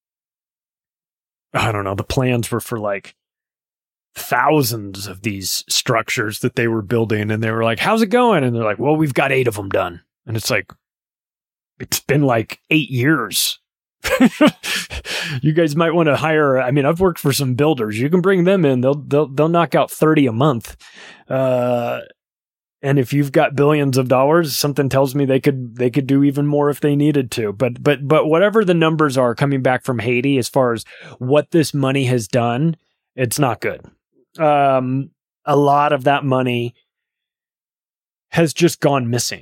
plans were for thousands of these structures that they were building, and they were like, how's it going? And they're like, well, we've got 8 of them done. And it's like, it's been 8 years. You guys might want to hire, I've worked for some builders. You can bring them in. They'll knock out 30 a month. And if you've got billions of dollars, something tells me they could do even more if they needed to. But whatever the numbers are coming back from Haiti, as far as what this money has done, it's not good. A lot of that money has just gone missing.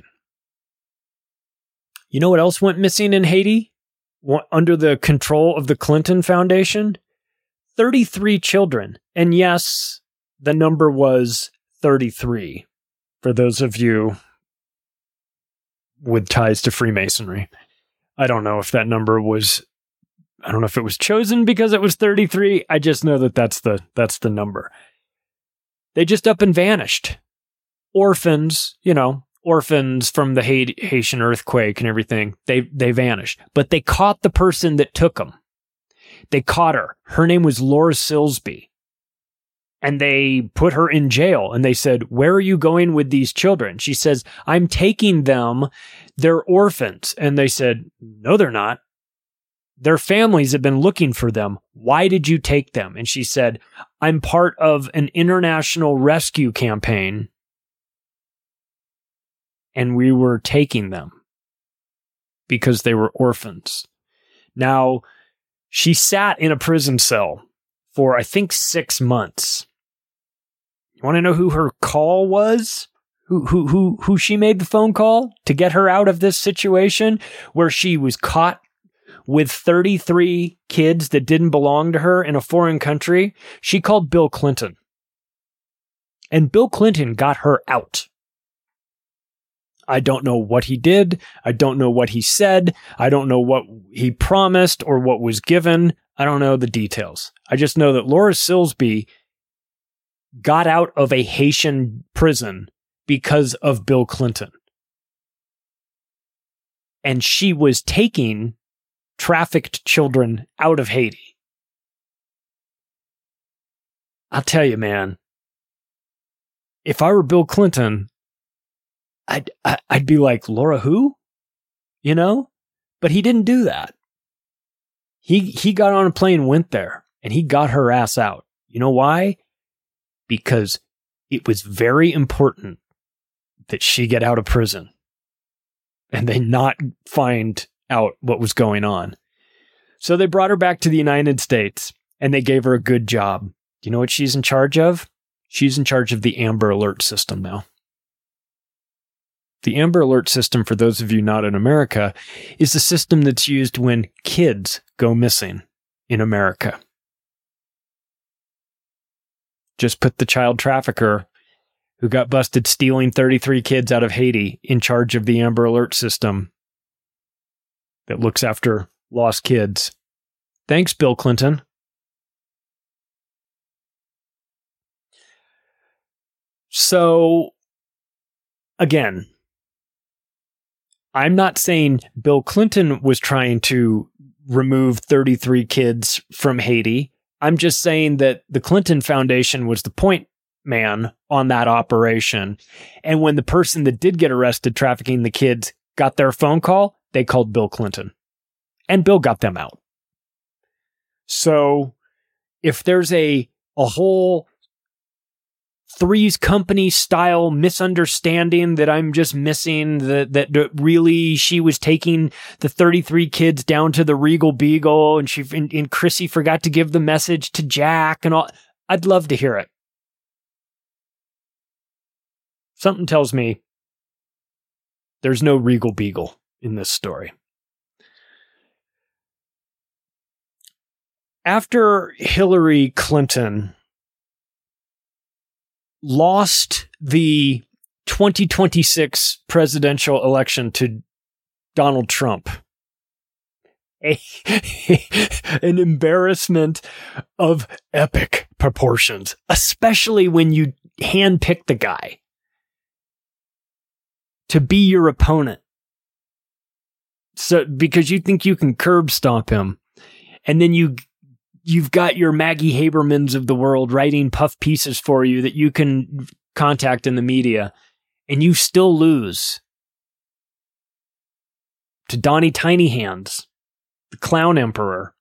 You know what else went missing in Haiti? Under the control of the Clinton Foundation? 33 children. And yes, the number was 33. For those of you with ties to Freemasonry. I don't know if that number was, I don't know if it was chosen because it was 33. I just know that that's the number. They just up and vanished. Orphans, orphans from the Haitian earthquake and everything, they vanished. But they caught the person that took them. They caught her. Her name was Laura Silsby. And they put her in jail. And they said, where are you going with these children? She says, I'm taking them. They're orphans. And they said, no, they're not. Their families have been looking for them. Why did you take them? And she said, I'm part of an international rescue campaign, and we were taking them because they were orphans. Now, she sat in a prison cell for, I think, 6 months. You want to know who her call was? Who she made the phone call to get her out of this situation where she was caught with 33 kids that didn't belong to her in a foreign country? She called Bill Clinton. And Bill Clinton got her out. I don't know what he did. I don't know what he said. I don't know what he promised or what was given. I don't know the details. I just know that Laura Silsby got out of a Haitian prison because of Bill Clinton. And she was taking trafficked children out of Haiti. I'll tell you, man, if I were Bill Clinton, I'd be like, Laura who? But he didn't do that. He got on a plane, went there, and he got her ass out. You know why? Because it was very important that she get out of prison and they not find out what was going on. So they brought her back to the United States and they gave her a good job. You know what she's in charge of? She's in charge of the Amber Alert system now. The Amber Alert system, for those of you not in America, is a system that's used when kids go missing in America. Just put the child trafficker who got busted stealing 33 kids out of Haiti in charge of the Amber Alert system that looks after lost kids. Thanks, Bill Clinton. So, again, I'm not saying Bill Clinton was trying to remove 33 kids from Haiti. I'm just saying that the Clinton Foundation was the point man on that operation. And when the person that did get arrested trafficking the kids got their phone call, they called Bill Clinton. And Bill got them out. So if there's a whole Three's Company style misunderstanding that I'm just missing, that really she was taking the 33 kids down to the Regal Beagle and Chrissy forgot to give the message to Jack and all, I'd love to hear it. Something tells me there's no Regal Beagle in this story. After Hillary Clinton lost the 2026 presidential election to Donald Trump, an embarrassment of epic proportions, especially when you handpick the guy to be your opponent. So, because you think you can curb stomp him, and then you've got your Maggie Habermans of the world writing puff pieces for you that you can contact in the media, and you still lose to Donnie Tiny Hands, the clown emperor.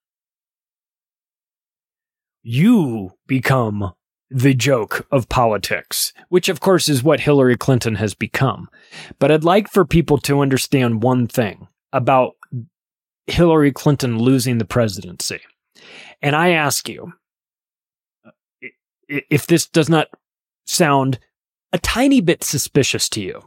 You become the joke of politics, which of course is what Hillary Clinton has become. But I'd like for people to understand one thing about Hillary Clinton losing the presidency. And I ask you, if this does not sound a tiny bit suspicious to you,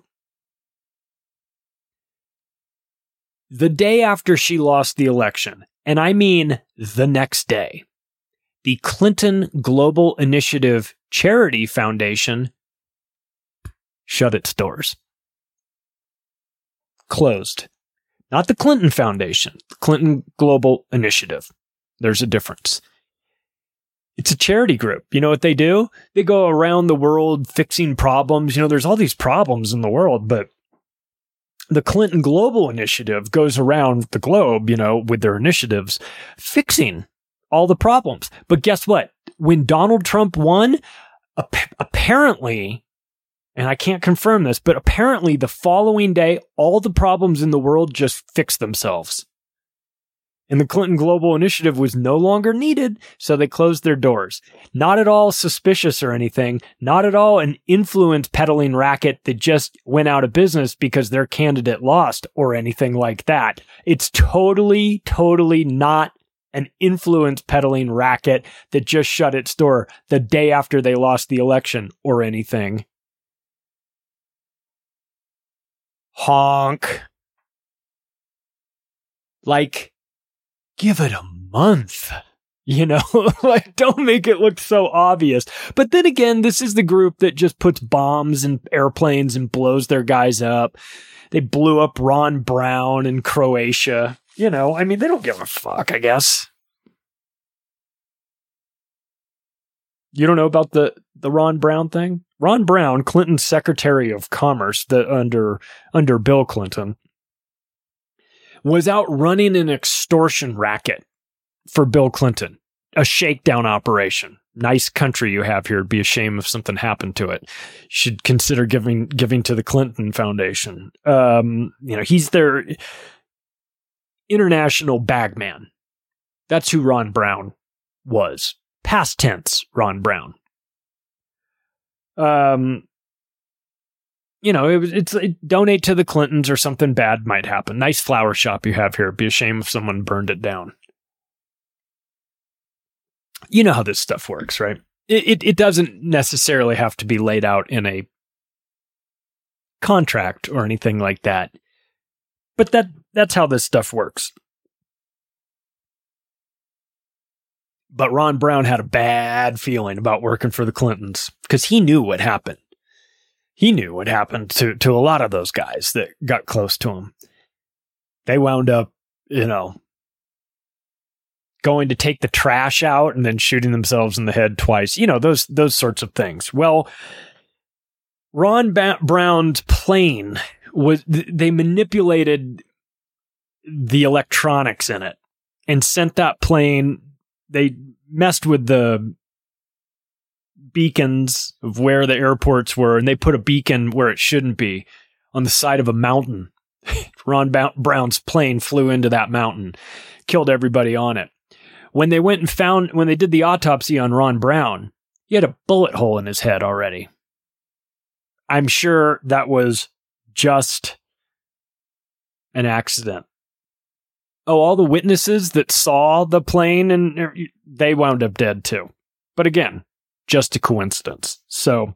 the day after she lost the election, and I mean the next day, the Clinton Global Initiative Charity Foundation shut its doors. Closed. Not the Clinton Foundation, the Clinton Global Initiative. There's a difference. It's a charity group. You know what they do? They go around the world fixing problems. You know, there's all these problems in the world, but the Clinton Global Initiative goes around the globe, you know, with their initiatives, fixing all the problems. But guess what? When Donald Trump won, apparently, and I can't confirm this, but apparently the following day, all the problems in the world just fixed themselves. And the Clinton Global Initiative was no longer needed, so they closed their doors. Not at all suspicious or anything. Not at all an influence peddling racket that just went out of business because their candidate lost or anything like that. It's totally, totally not an influence peddling racket that just shut its door the day after they lost the election or anything. Honk. Like, give it a month, you know, like don't make it look so obvious. But then again, this is the group that just puts bombs in airplanes and blows their guys up. They blew up Ron Brown in Croatia. You know, I mean, they don't give a fuck, I guess. You don't know about the Ron Brown thing? Ron Brown, Clinton's Secretary of Commerce under Bill Clinton, was out running an extortion racket for Bill Clinton, a shakedown operation. Nice country you have here. It'd be a shame if something happened to it. You should consider giving to the Clinton Foundation. You know, he's their international bagman. That's who Ron Brown was. Past tense, Ron Brown. You know, it's donate to the Clintons or something bad might happen. Nice flower shop you have here. It'd be a shame if someone burned it down. You know how this stuff works, right? It doesn't necessarily have to be laid out in a contract or anything like that. But that's how this stuff works. But Ron Brown had a bad feeling about working for the Clintons because he knew what happened. He knew what happened to a lot of those guys that got close to him. They wound up, you know, going to take the trash out and then shooting themselves in the head twice. You know, those sorts of things. Well, Ron Brown's plane they manipulated the electronics in it and sent that plane. They messed with the beacons of where the airports were, and they put a beacon where it shouldn't be on the side of a mountain. Ron Brown's plane flew into that mountain, killed everybody on it. When they did the autopsy on Ron Brown, he had a bullet hole in his head already. I'm sure that was just an accident. Oh, all the witnesses that saw the plane, and they wound up dead too. But again, just a coincidence. So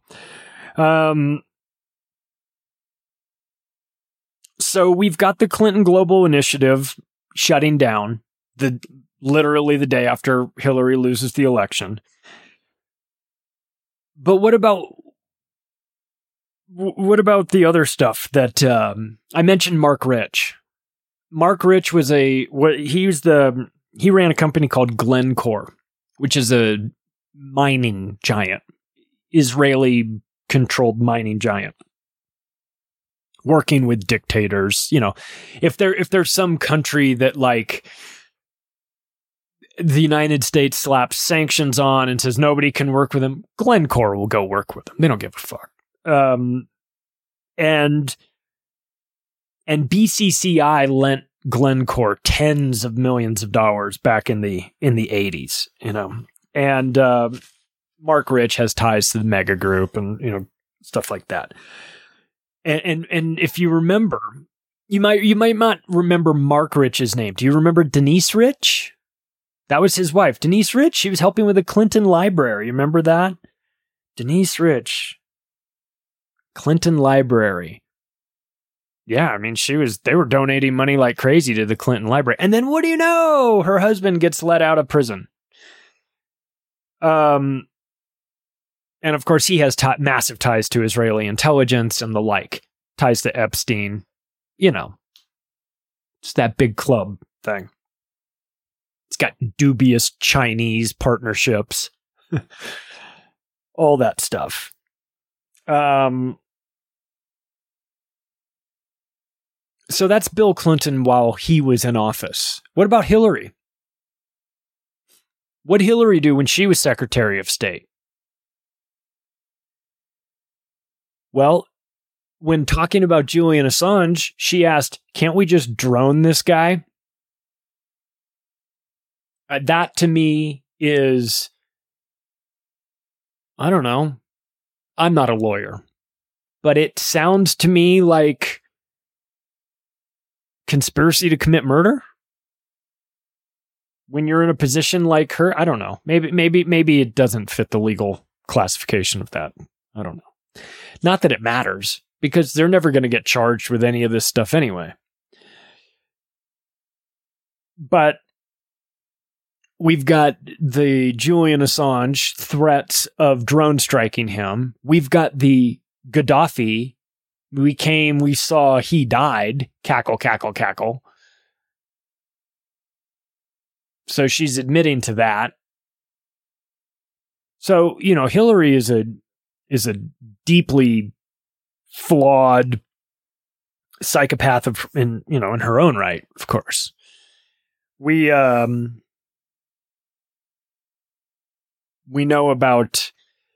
we've got the Clinton Global Initiative shutting down literally the day after Hillary loses the election. But what about the other stuff that I mentioned? Mark Rich. Mark Rich he ran a company called Glencore, which is a mining giant, Israeli controlled mining giant, working with dictators. You know, if there's some country that like the United States slaps sanctions on and says nobody can work with them, Glencore will go work with them. They don't give a fuck. And BCCI lent Glencore tens of millions of dollars back in the 80s, you know, and Mark Rich has ties to the mega group and, you know, stuff like that. And if you remember, you might not remember Mark Rich's name. Do you remember Denise Rich? That was his wife, Denise Rich. She was helping with the Clinton Library. You remember that? Denise Rich, Clinton Library. Yeah, I mean, they were donating money like crazy to the Clinton Library. And then what do you know? Her husband gets let out of prison. And of course, he has massive ties to Israeli intelligence and the like, ties to Epstein. You know, it's that big club thing. It's got dubious Chinese partnerships, all that stuff. So that's Bill Clinton while he was in office. What about Hillary? What did Hillary do when she was Secretary of State? Well, when talking about Julian Assange, she asked, can't we just drone this guy? That to me is, I don't know. I'm not a lawyer, but it sounds to me like conspiracy to commit murder. When you're in a position like her, I don't know. Maybe it doesn't fit the legal classification of that. I don't know. Not that it matters, because they're never going to get charged with any of this stuff anyway. But we've got the Julian Assange threats of drone striking him. We've got the Gaddafi. We saw, he died. Cackle, cackle, cackle. So she's admitting to that. So, you know, Hillary is a deeply flawed psychopath in her own right, of course. We know about.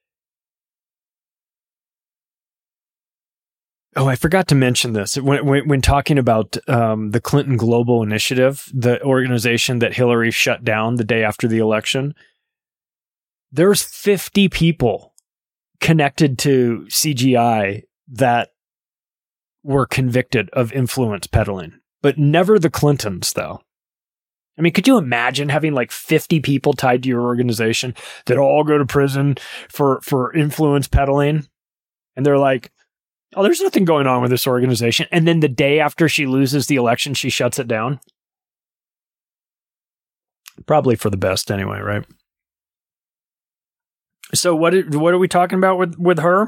Oh, I forgot to mention this when talking about the Clinton Global Initiative, the organization that Hillary shut down the day after the election. There's 50 people connected to CGI that were convicted of influence peddling, but never the Clintons, though. I mean, could you imagine having like 50 people tied to your organization that all go to prison for influence peddling? And they're like, oh, there's nothing going on with this organization. And then the day after she loses the election, she shuts it down. Probably for the best anyway, right? So what are we talking about with her?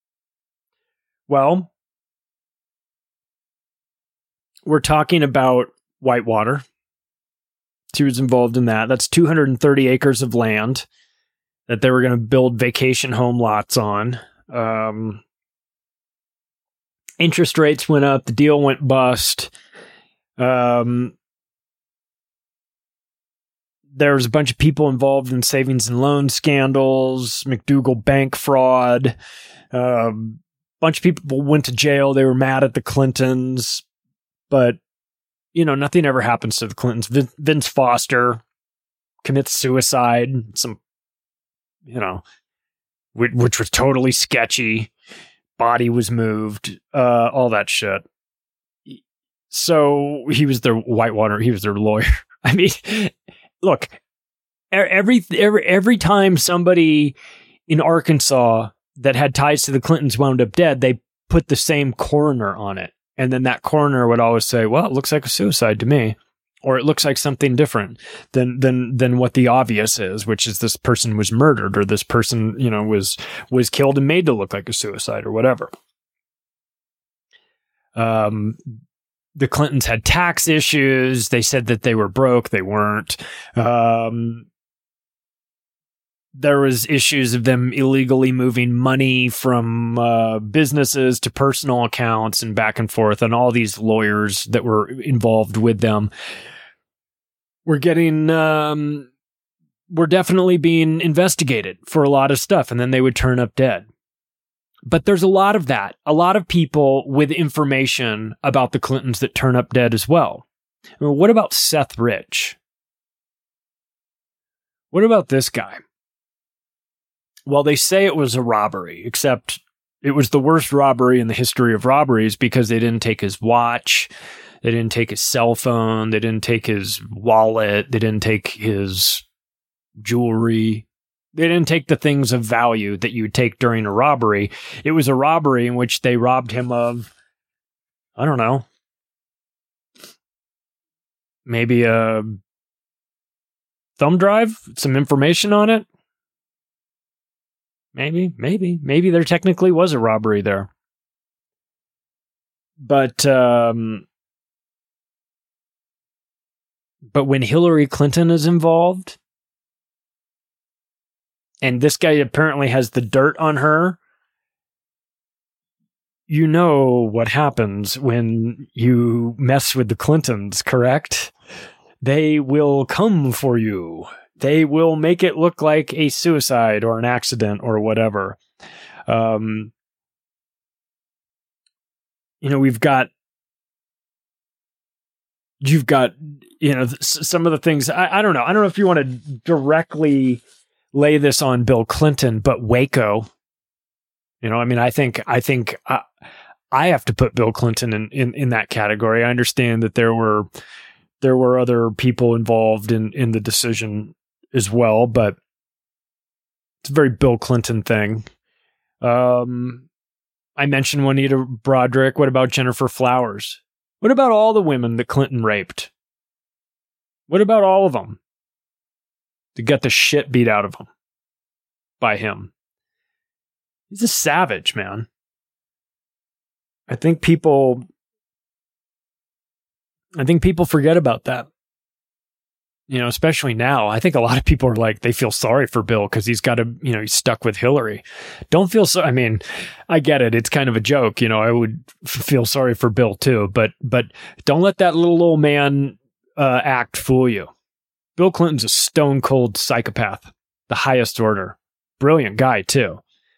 Well, we're talking about Whitewater. She was involved in that. That's 230 acres of land that they were going to build vacation home lots on. Interest rates went up. The deal went bust. There was a bunch of people involved in savings and loan scandals, McDougal bank fraud. Bunch of people went to jail. They were mad at the Clintons, but nothing ever happens to the Clintons. Vince Foster commits suicide. Which was totally sketchy. Body was moved. All that shit. So he was their Whitewater. He was their lawyer. I mean, look, every time somebody in Arkansas that had ties to the Clintons wound up dead, they put the same coroner on it. And then that coroner would always say, well, it looks like a suicide to me. Or it looks like something different than what the obvious is, which is this person was murdered, or this person, was killed and made to look like a suicide, or whatever. The Clintons had tax issues. They said that they were broke. They weren't. There was issues of them illegally moving money from businesses to personal accounts and back and forth. And all these lawyers that were involved with them were definitely being investigated for a lot of stuff. And then they would turn up dead. But there's a lot of that. A lot of people with information about the Clintons that turn up dead as well. I mean, what about Seth Rich? What about this guy? Well, they say it was a robbery, except it was the worst robbery in the history of robberies because they didn't take his watch, they didn't take his cell phone, they didn't take his wallet, they didn't take his jewelry. They didn't take the things of value that you would take during a robbery. It was a robbery in which they robbed him of, I don't know, maybe a thumb drive, some information on it. Maybe there technically was a robbery there. But when Hillary Clinton is involved, and this guy apparently has the dirt on her, you know what happens when you mess with the Clintons, correct? They will come for you. They will make it look like a suicide or an accident or whatever. You've got some of the things. I don't know. I don't know if you want to directly lay this on Bill Clinton, but Waco. I think I have to put Bill Clinton in that category. I understand that there were other people involved in the decision as well, but it's a very Bill Clinton thing. I mentioned Juanita Broderick. What about Jennifer Flowers? What about all the women that Clinton raped? What about all of them? To get the shit beat out of them by him. He's a savage, man. I think people forget about that. Especially now. I think a lot of people are like, they feel sorry for Bill because he's got to, he's stuck with Hillary. Don't feel so. I mean, I get it. It's kind of a joke. I would feel sorry for Bill too, but don't let that little old man act fool you. Bill Clinton's a stone cold psychopath, the highest order. Brilliant guy too.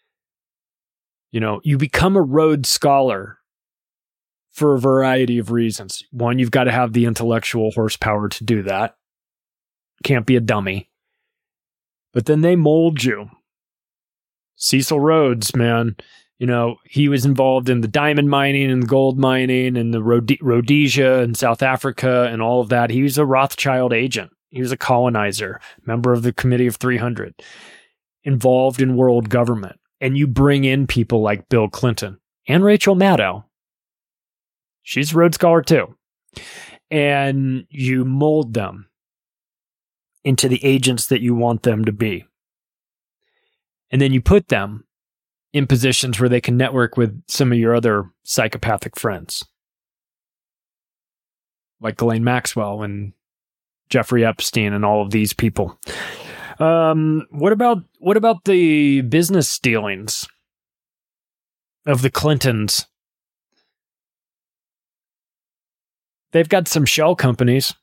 You become a Rhodes Scholar for a variety of reasons. One, you've got to have the intellectual horsepower to do that. Can't be a dummy. But then they mold you. Cecil Rhodes, man, he was involved in the diamond mining and the gold mining and the Rhodesia and South Africa and all of that. He was a Rothschild agent. He was a colonizer, member of the Committee of 300, involved in world government. And you bring in people like Bill Clinton and Rachel Maddow. She's a Rhodes Scholar too. And you mold them into the agents that you want them to be. And then you put them in positions where they can network with some of your other psychopathic friends. Like Ghislaine Maxwell and Jeffrey Epstein and all of these people. What about the business dealings of the Clintons They've got some shell companies.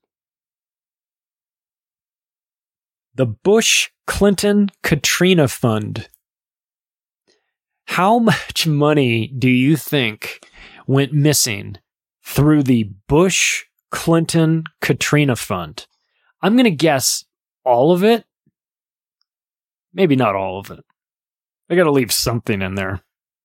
The Bush-Clinton-Katrina Fund. How much money do you think went missing through the Bush-Clinton-Katrina Fund? I'm going to guess all of it. Maybe not all of it. I got to leave something in there.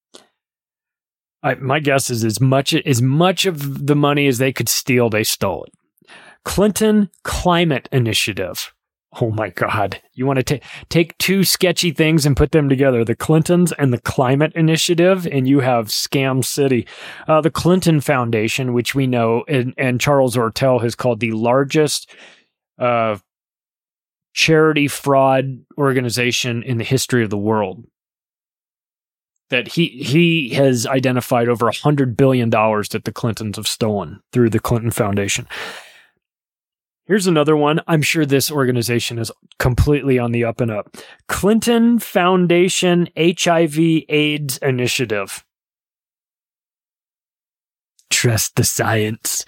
My guess is as much of the money as they could steal, they stole it. Clinton Climate Initiative. Oh my God. You want to take two sketchy things and put them together, the Clintons and the Climate Initiative, and you have Scam City. The Clinton Foundation, which we know, and Charles Ortel has called the largest charity fraud organization in the history of the world. That he has identified over $100 billion that the Clintons have stolen through the Clinton Foundation. Here's another one. I'm sure this organization is completely on the up and up. Clinton Foundation HIV/AIDS Initiative. Trust the science.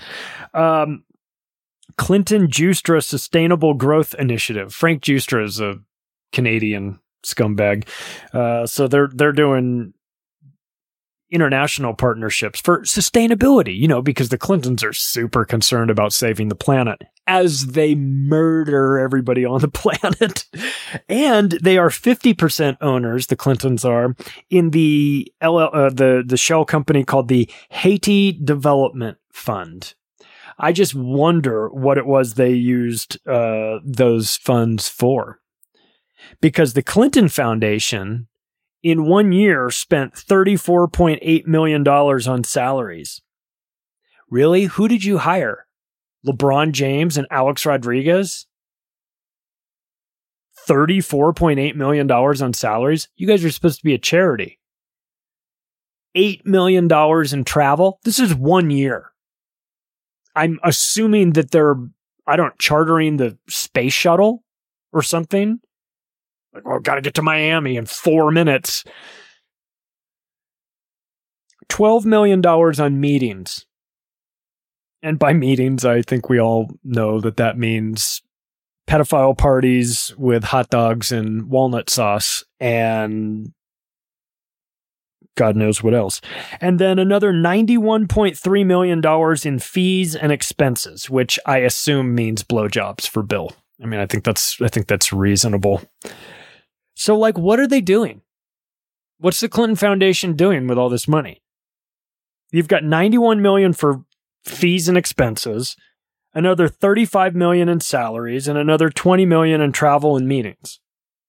Clinton Justra Sustainable Growth Initiative. Frank Justra is a Canadian scumbag. So they're doing international partnerships for sustainability, because the Clintons are super concerned about saving the planet as they murder everybody on the planet. And they are 50% owners, the Clintons are, in the shell company called the Haiti Development Fund. I just wonder what it was they used those funds for. Because the Clinton Foundation, in 1 year, spent $34.8 million on salaries. Really? Who did you hire? LeBron James and Alex Rodriguez? $34.8 million on salaries? You guys are supposed to be a charity. $8 million in travel? This is 1 year. I'm assuming that they're, chartering the space shuttle or something. Like, got to get to Miami in 4 minutes. $12 million on meetings. And by meetings, I think we all know that means pedophile parties with hot dogs and walnut sauce and God knows what else. And then another $91.3 million in fees and expenses, which I assume means blowjobs for Bill. I mean, I think that's reasonable. So, what are they doing? What's the Clinton Foundation doing with all this money? You've got $91 million for fees and expenses, another $35 million in salaries, and another $20 million in travel and meetings.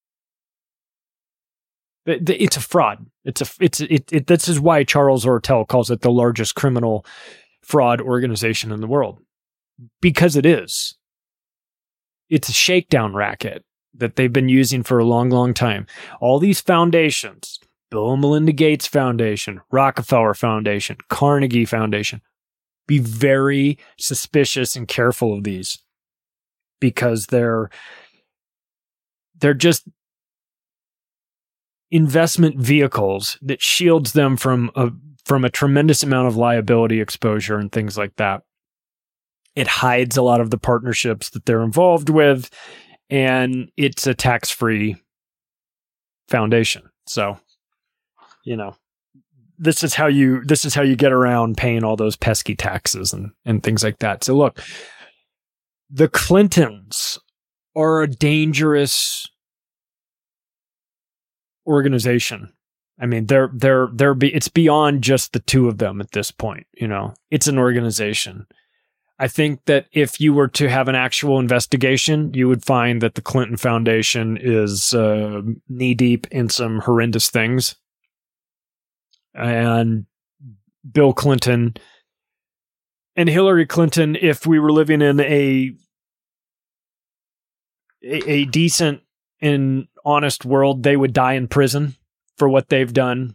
It's a fraud. This is why Charles Ortel calls it the largest criminal fraud organization in the world. Because it is. It's a shakedown racket that they've been using for a long, long time. All these foundations, Bill and Melinda Gates Foundation, Rockefeller Foundation, Carnegie Foundation, be very suspicious and careful of these because they're just investment vehicles that shields them from a tremendous amount of liability exposure and things like that. It hides a lot of the partnerships that they're involved with, and it's a tax-free foundation. So, this is how you get around paying all those pesky taxes and things like that. So look, the Clintons are a dangerous organization. I mean, it's beyond just the two of them at this point. It's an organization. I think that if you were to have an actual investigation, you would find that the Clinton Foundation is knee deep in some horrendous things. And Bill Clinton and Hillary Clinton, if we were living in a decent and honest world, they would die in prison for what they've done.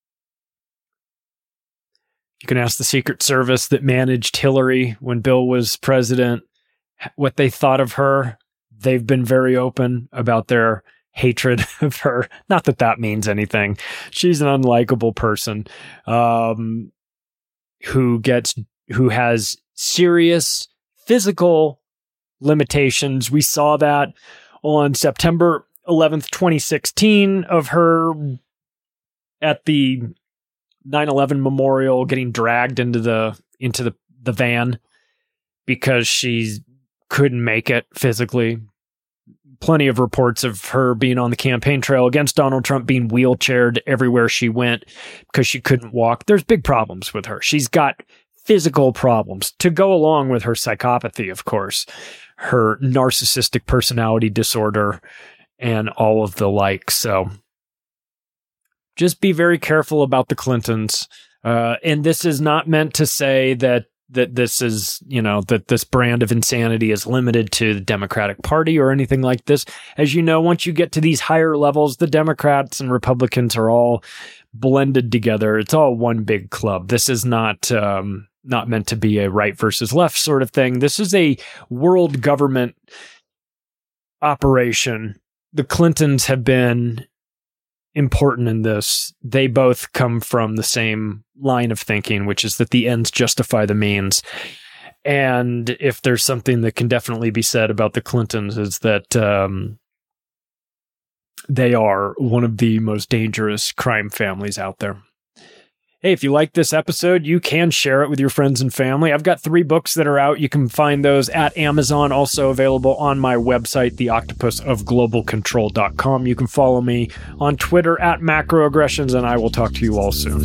You can ask the Secret Service that managed Hillary when Bill was president what they thought of her. They've been very open about their hatred of her. Not that that means anything. She's an unlikable person who has serious physical limitations. We saw that on September 11th, 2016, of her at the 9/11 memorial getting dragged into the van because she couldn't make it physically. Plenty of reports of her being on the campaign trail against Donald Trump, being wheelchaired everywhere she went because she couldn't walk. There's big problems with her. She's got physical problems to go along with her psychopathy, of course, her narcissistic personality disorder, and all of the like. So just be very careful about the Clintons. And this is not meant to say that this is, that this brand of insanity is limited to the Democratic Party or anything like this. As you know, once you get to these higher levels, the Democrats and Republicans are all blended together. It's all one big club. This is not meant to be a right versus left sort of thing. This is a world government operation. The Clintons have been important in this. They both come from the same line of thinking, which is that the ends justify the means. And if there's something that can definitely be said about the Clintons, is that they are one of the most dangerous crime families out there. Hey, if you like this episode, you can share it with your friends and family. I've got 3 books that are out. You can find those at Amazon, also available on my website, theoctopusofglobalcontrol.com. You can follow me on Twitter at Macroaggressions, and I will talk to you all soon.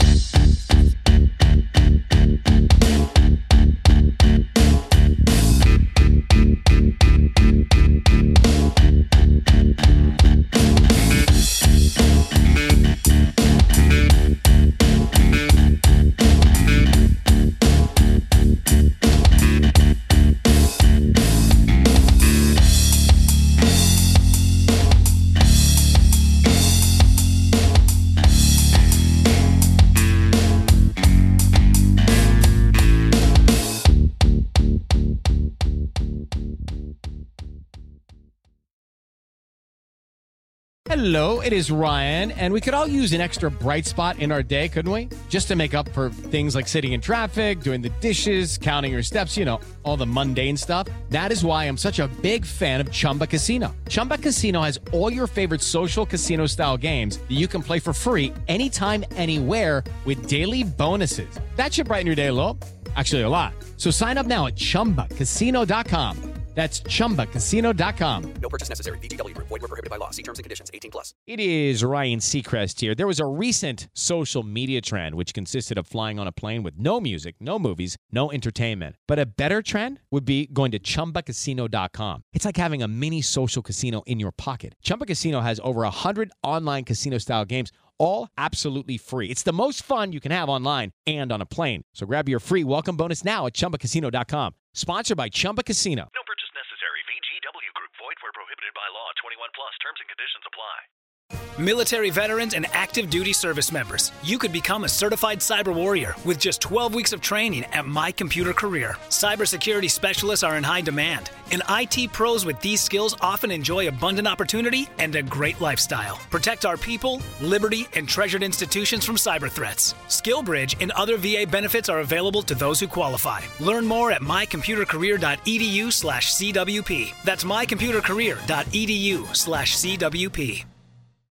Hello, it is Ryan, and we could all use an extra bright spot in our day, couldn't we? Just to make up for things like sitting in traffic, doing the dishes, counting your steps, all the mundane stuff. That is why I'm such a big fan of Chumba Casino. Chumba Casino has all your favorite social casino-style games that you can play for free anytime, anywhere with daily bonuses. That should brighten your day a little. Actually, a lot. So sign up now at ChumbaCasino.com. That's ChumbaCasino.com. No purchase necessary. VGW Group. Void where prohibited by law. See terms and conditions. 18+. It is Ryan Seacrest here. There was a recent social media trend which consisted of flying on a plane with no music, no movies, no entertainment. But a better trend would be going to ChumbaCasino.com. It's like having a mini social casino in your pocket. Chumba Casino has over 100 online casino-style games, all absolutely free. It's the most fun you can have online and on a plane. So grab your free welcome bonus now at ChumbaCasino.com. Sponsored by Chumba Casino. No purchase necessary. VGW Group. Void where prohibited by law. 21+. Terms and conditions apply. Military veterans and active duty service members, you could become a certified cyber warrior with just 12 weeks of training at My Computer Career. Cybersecurity specialists are in high demand, and IT pros with these skills often enjoy abundant opportunity and a great lifestyle. Protect our people, liberty, and treasured institutions from cyber threats. SkillBridge and other VA benefits are available to those who qualify. Learn more at mycomputercareer.edu/CWP. That's mycomputercareer.edu/CWP.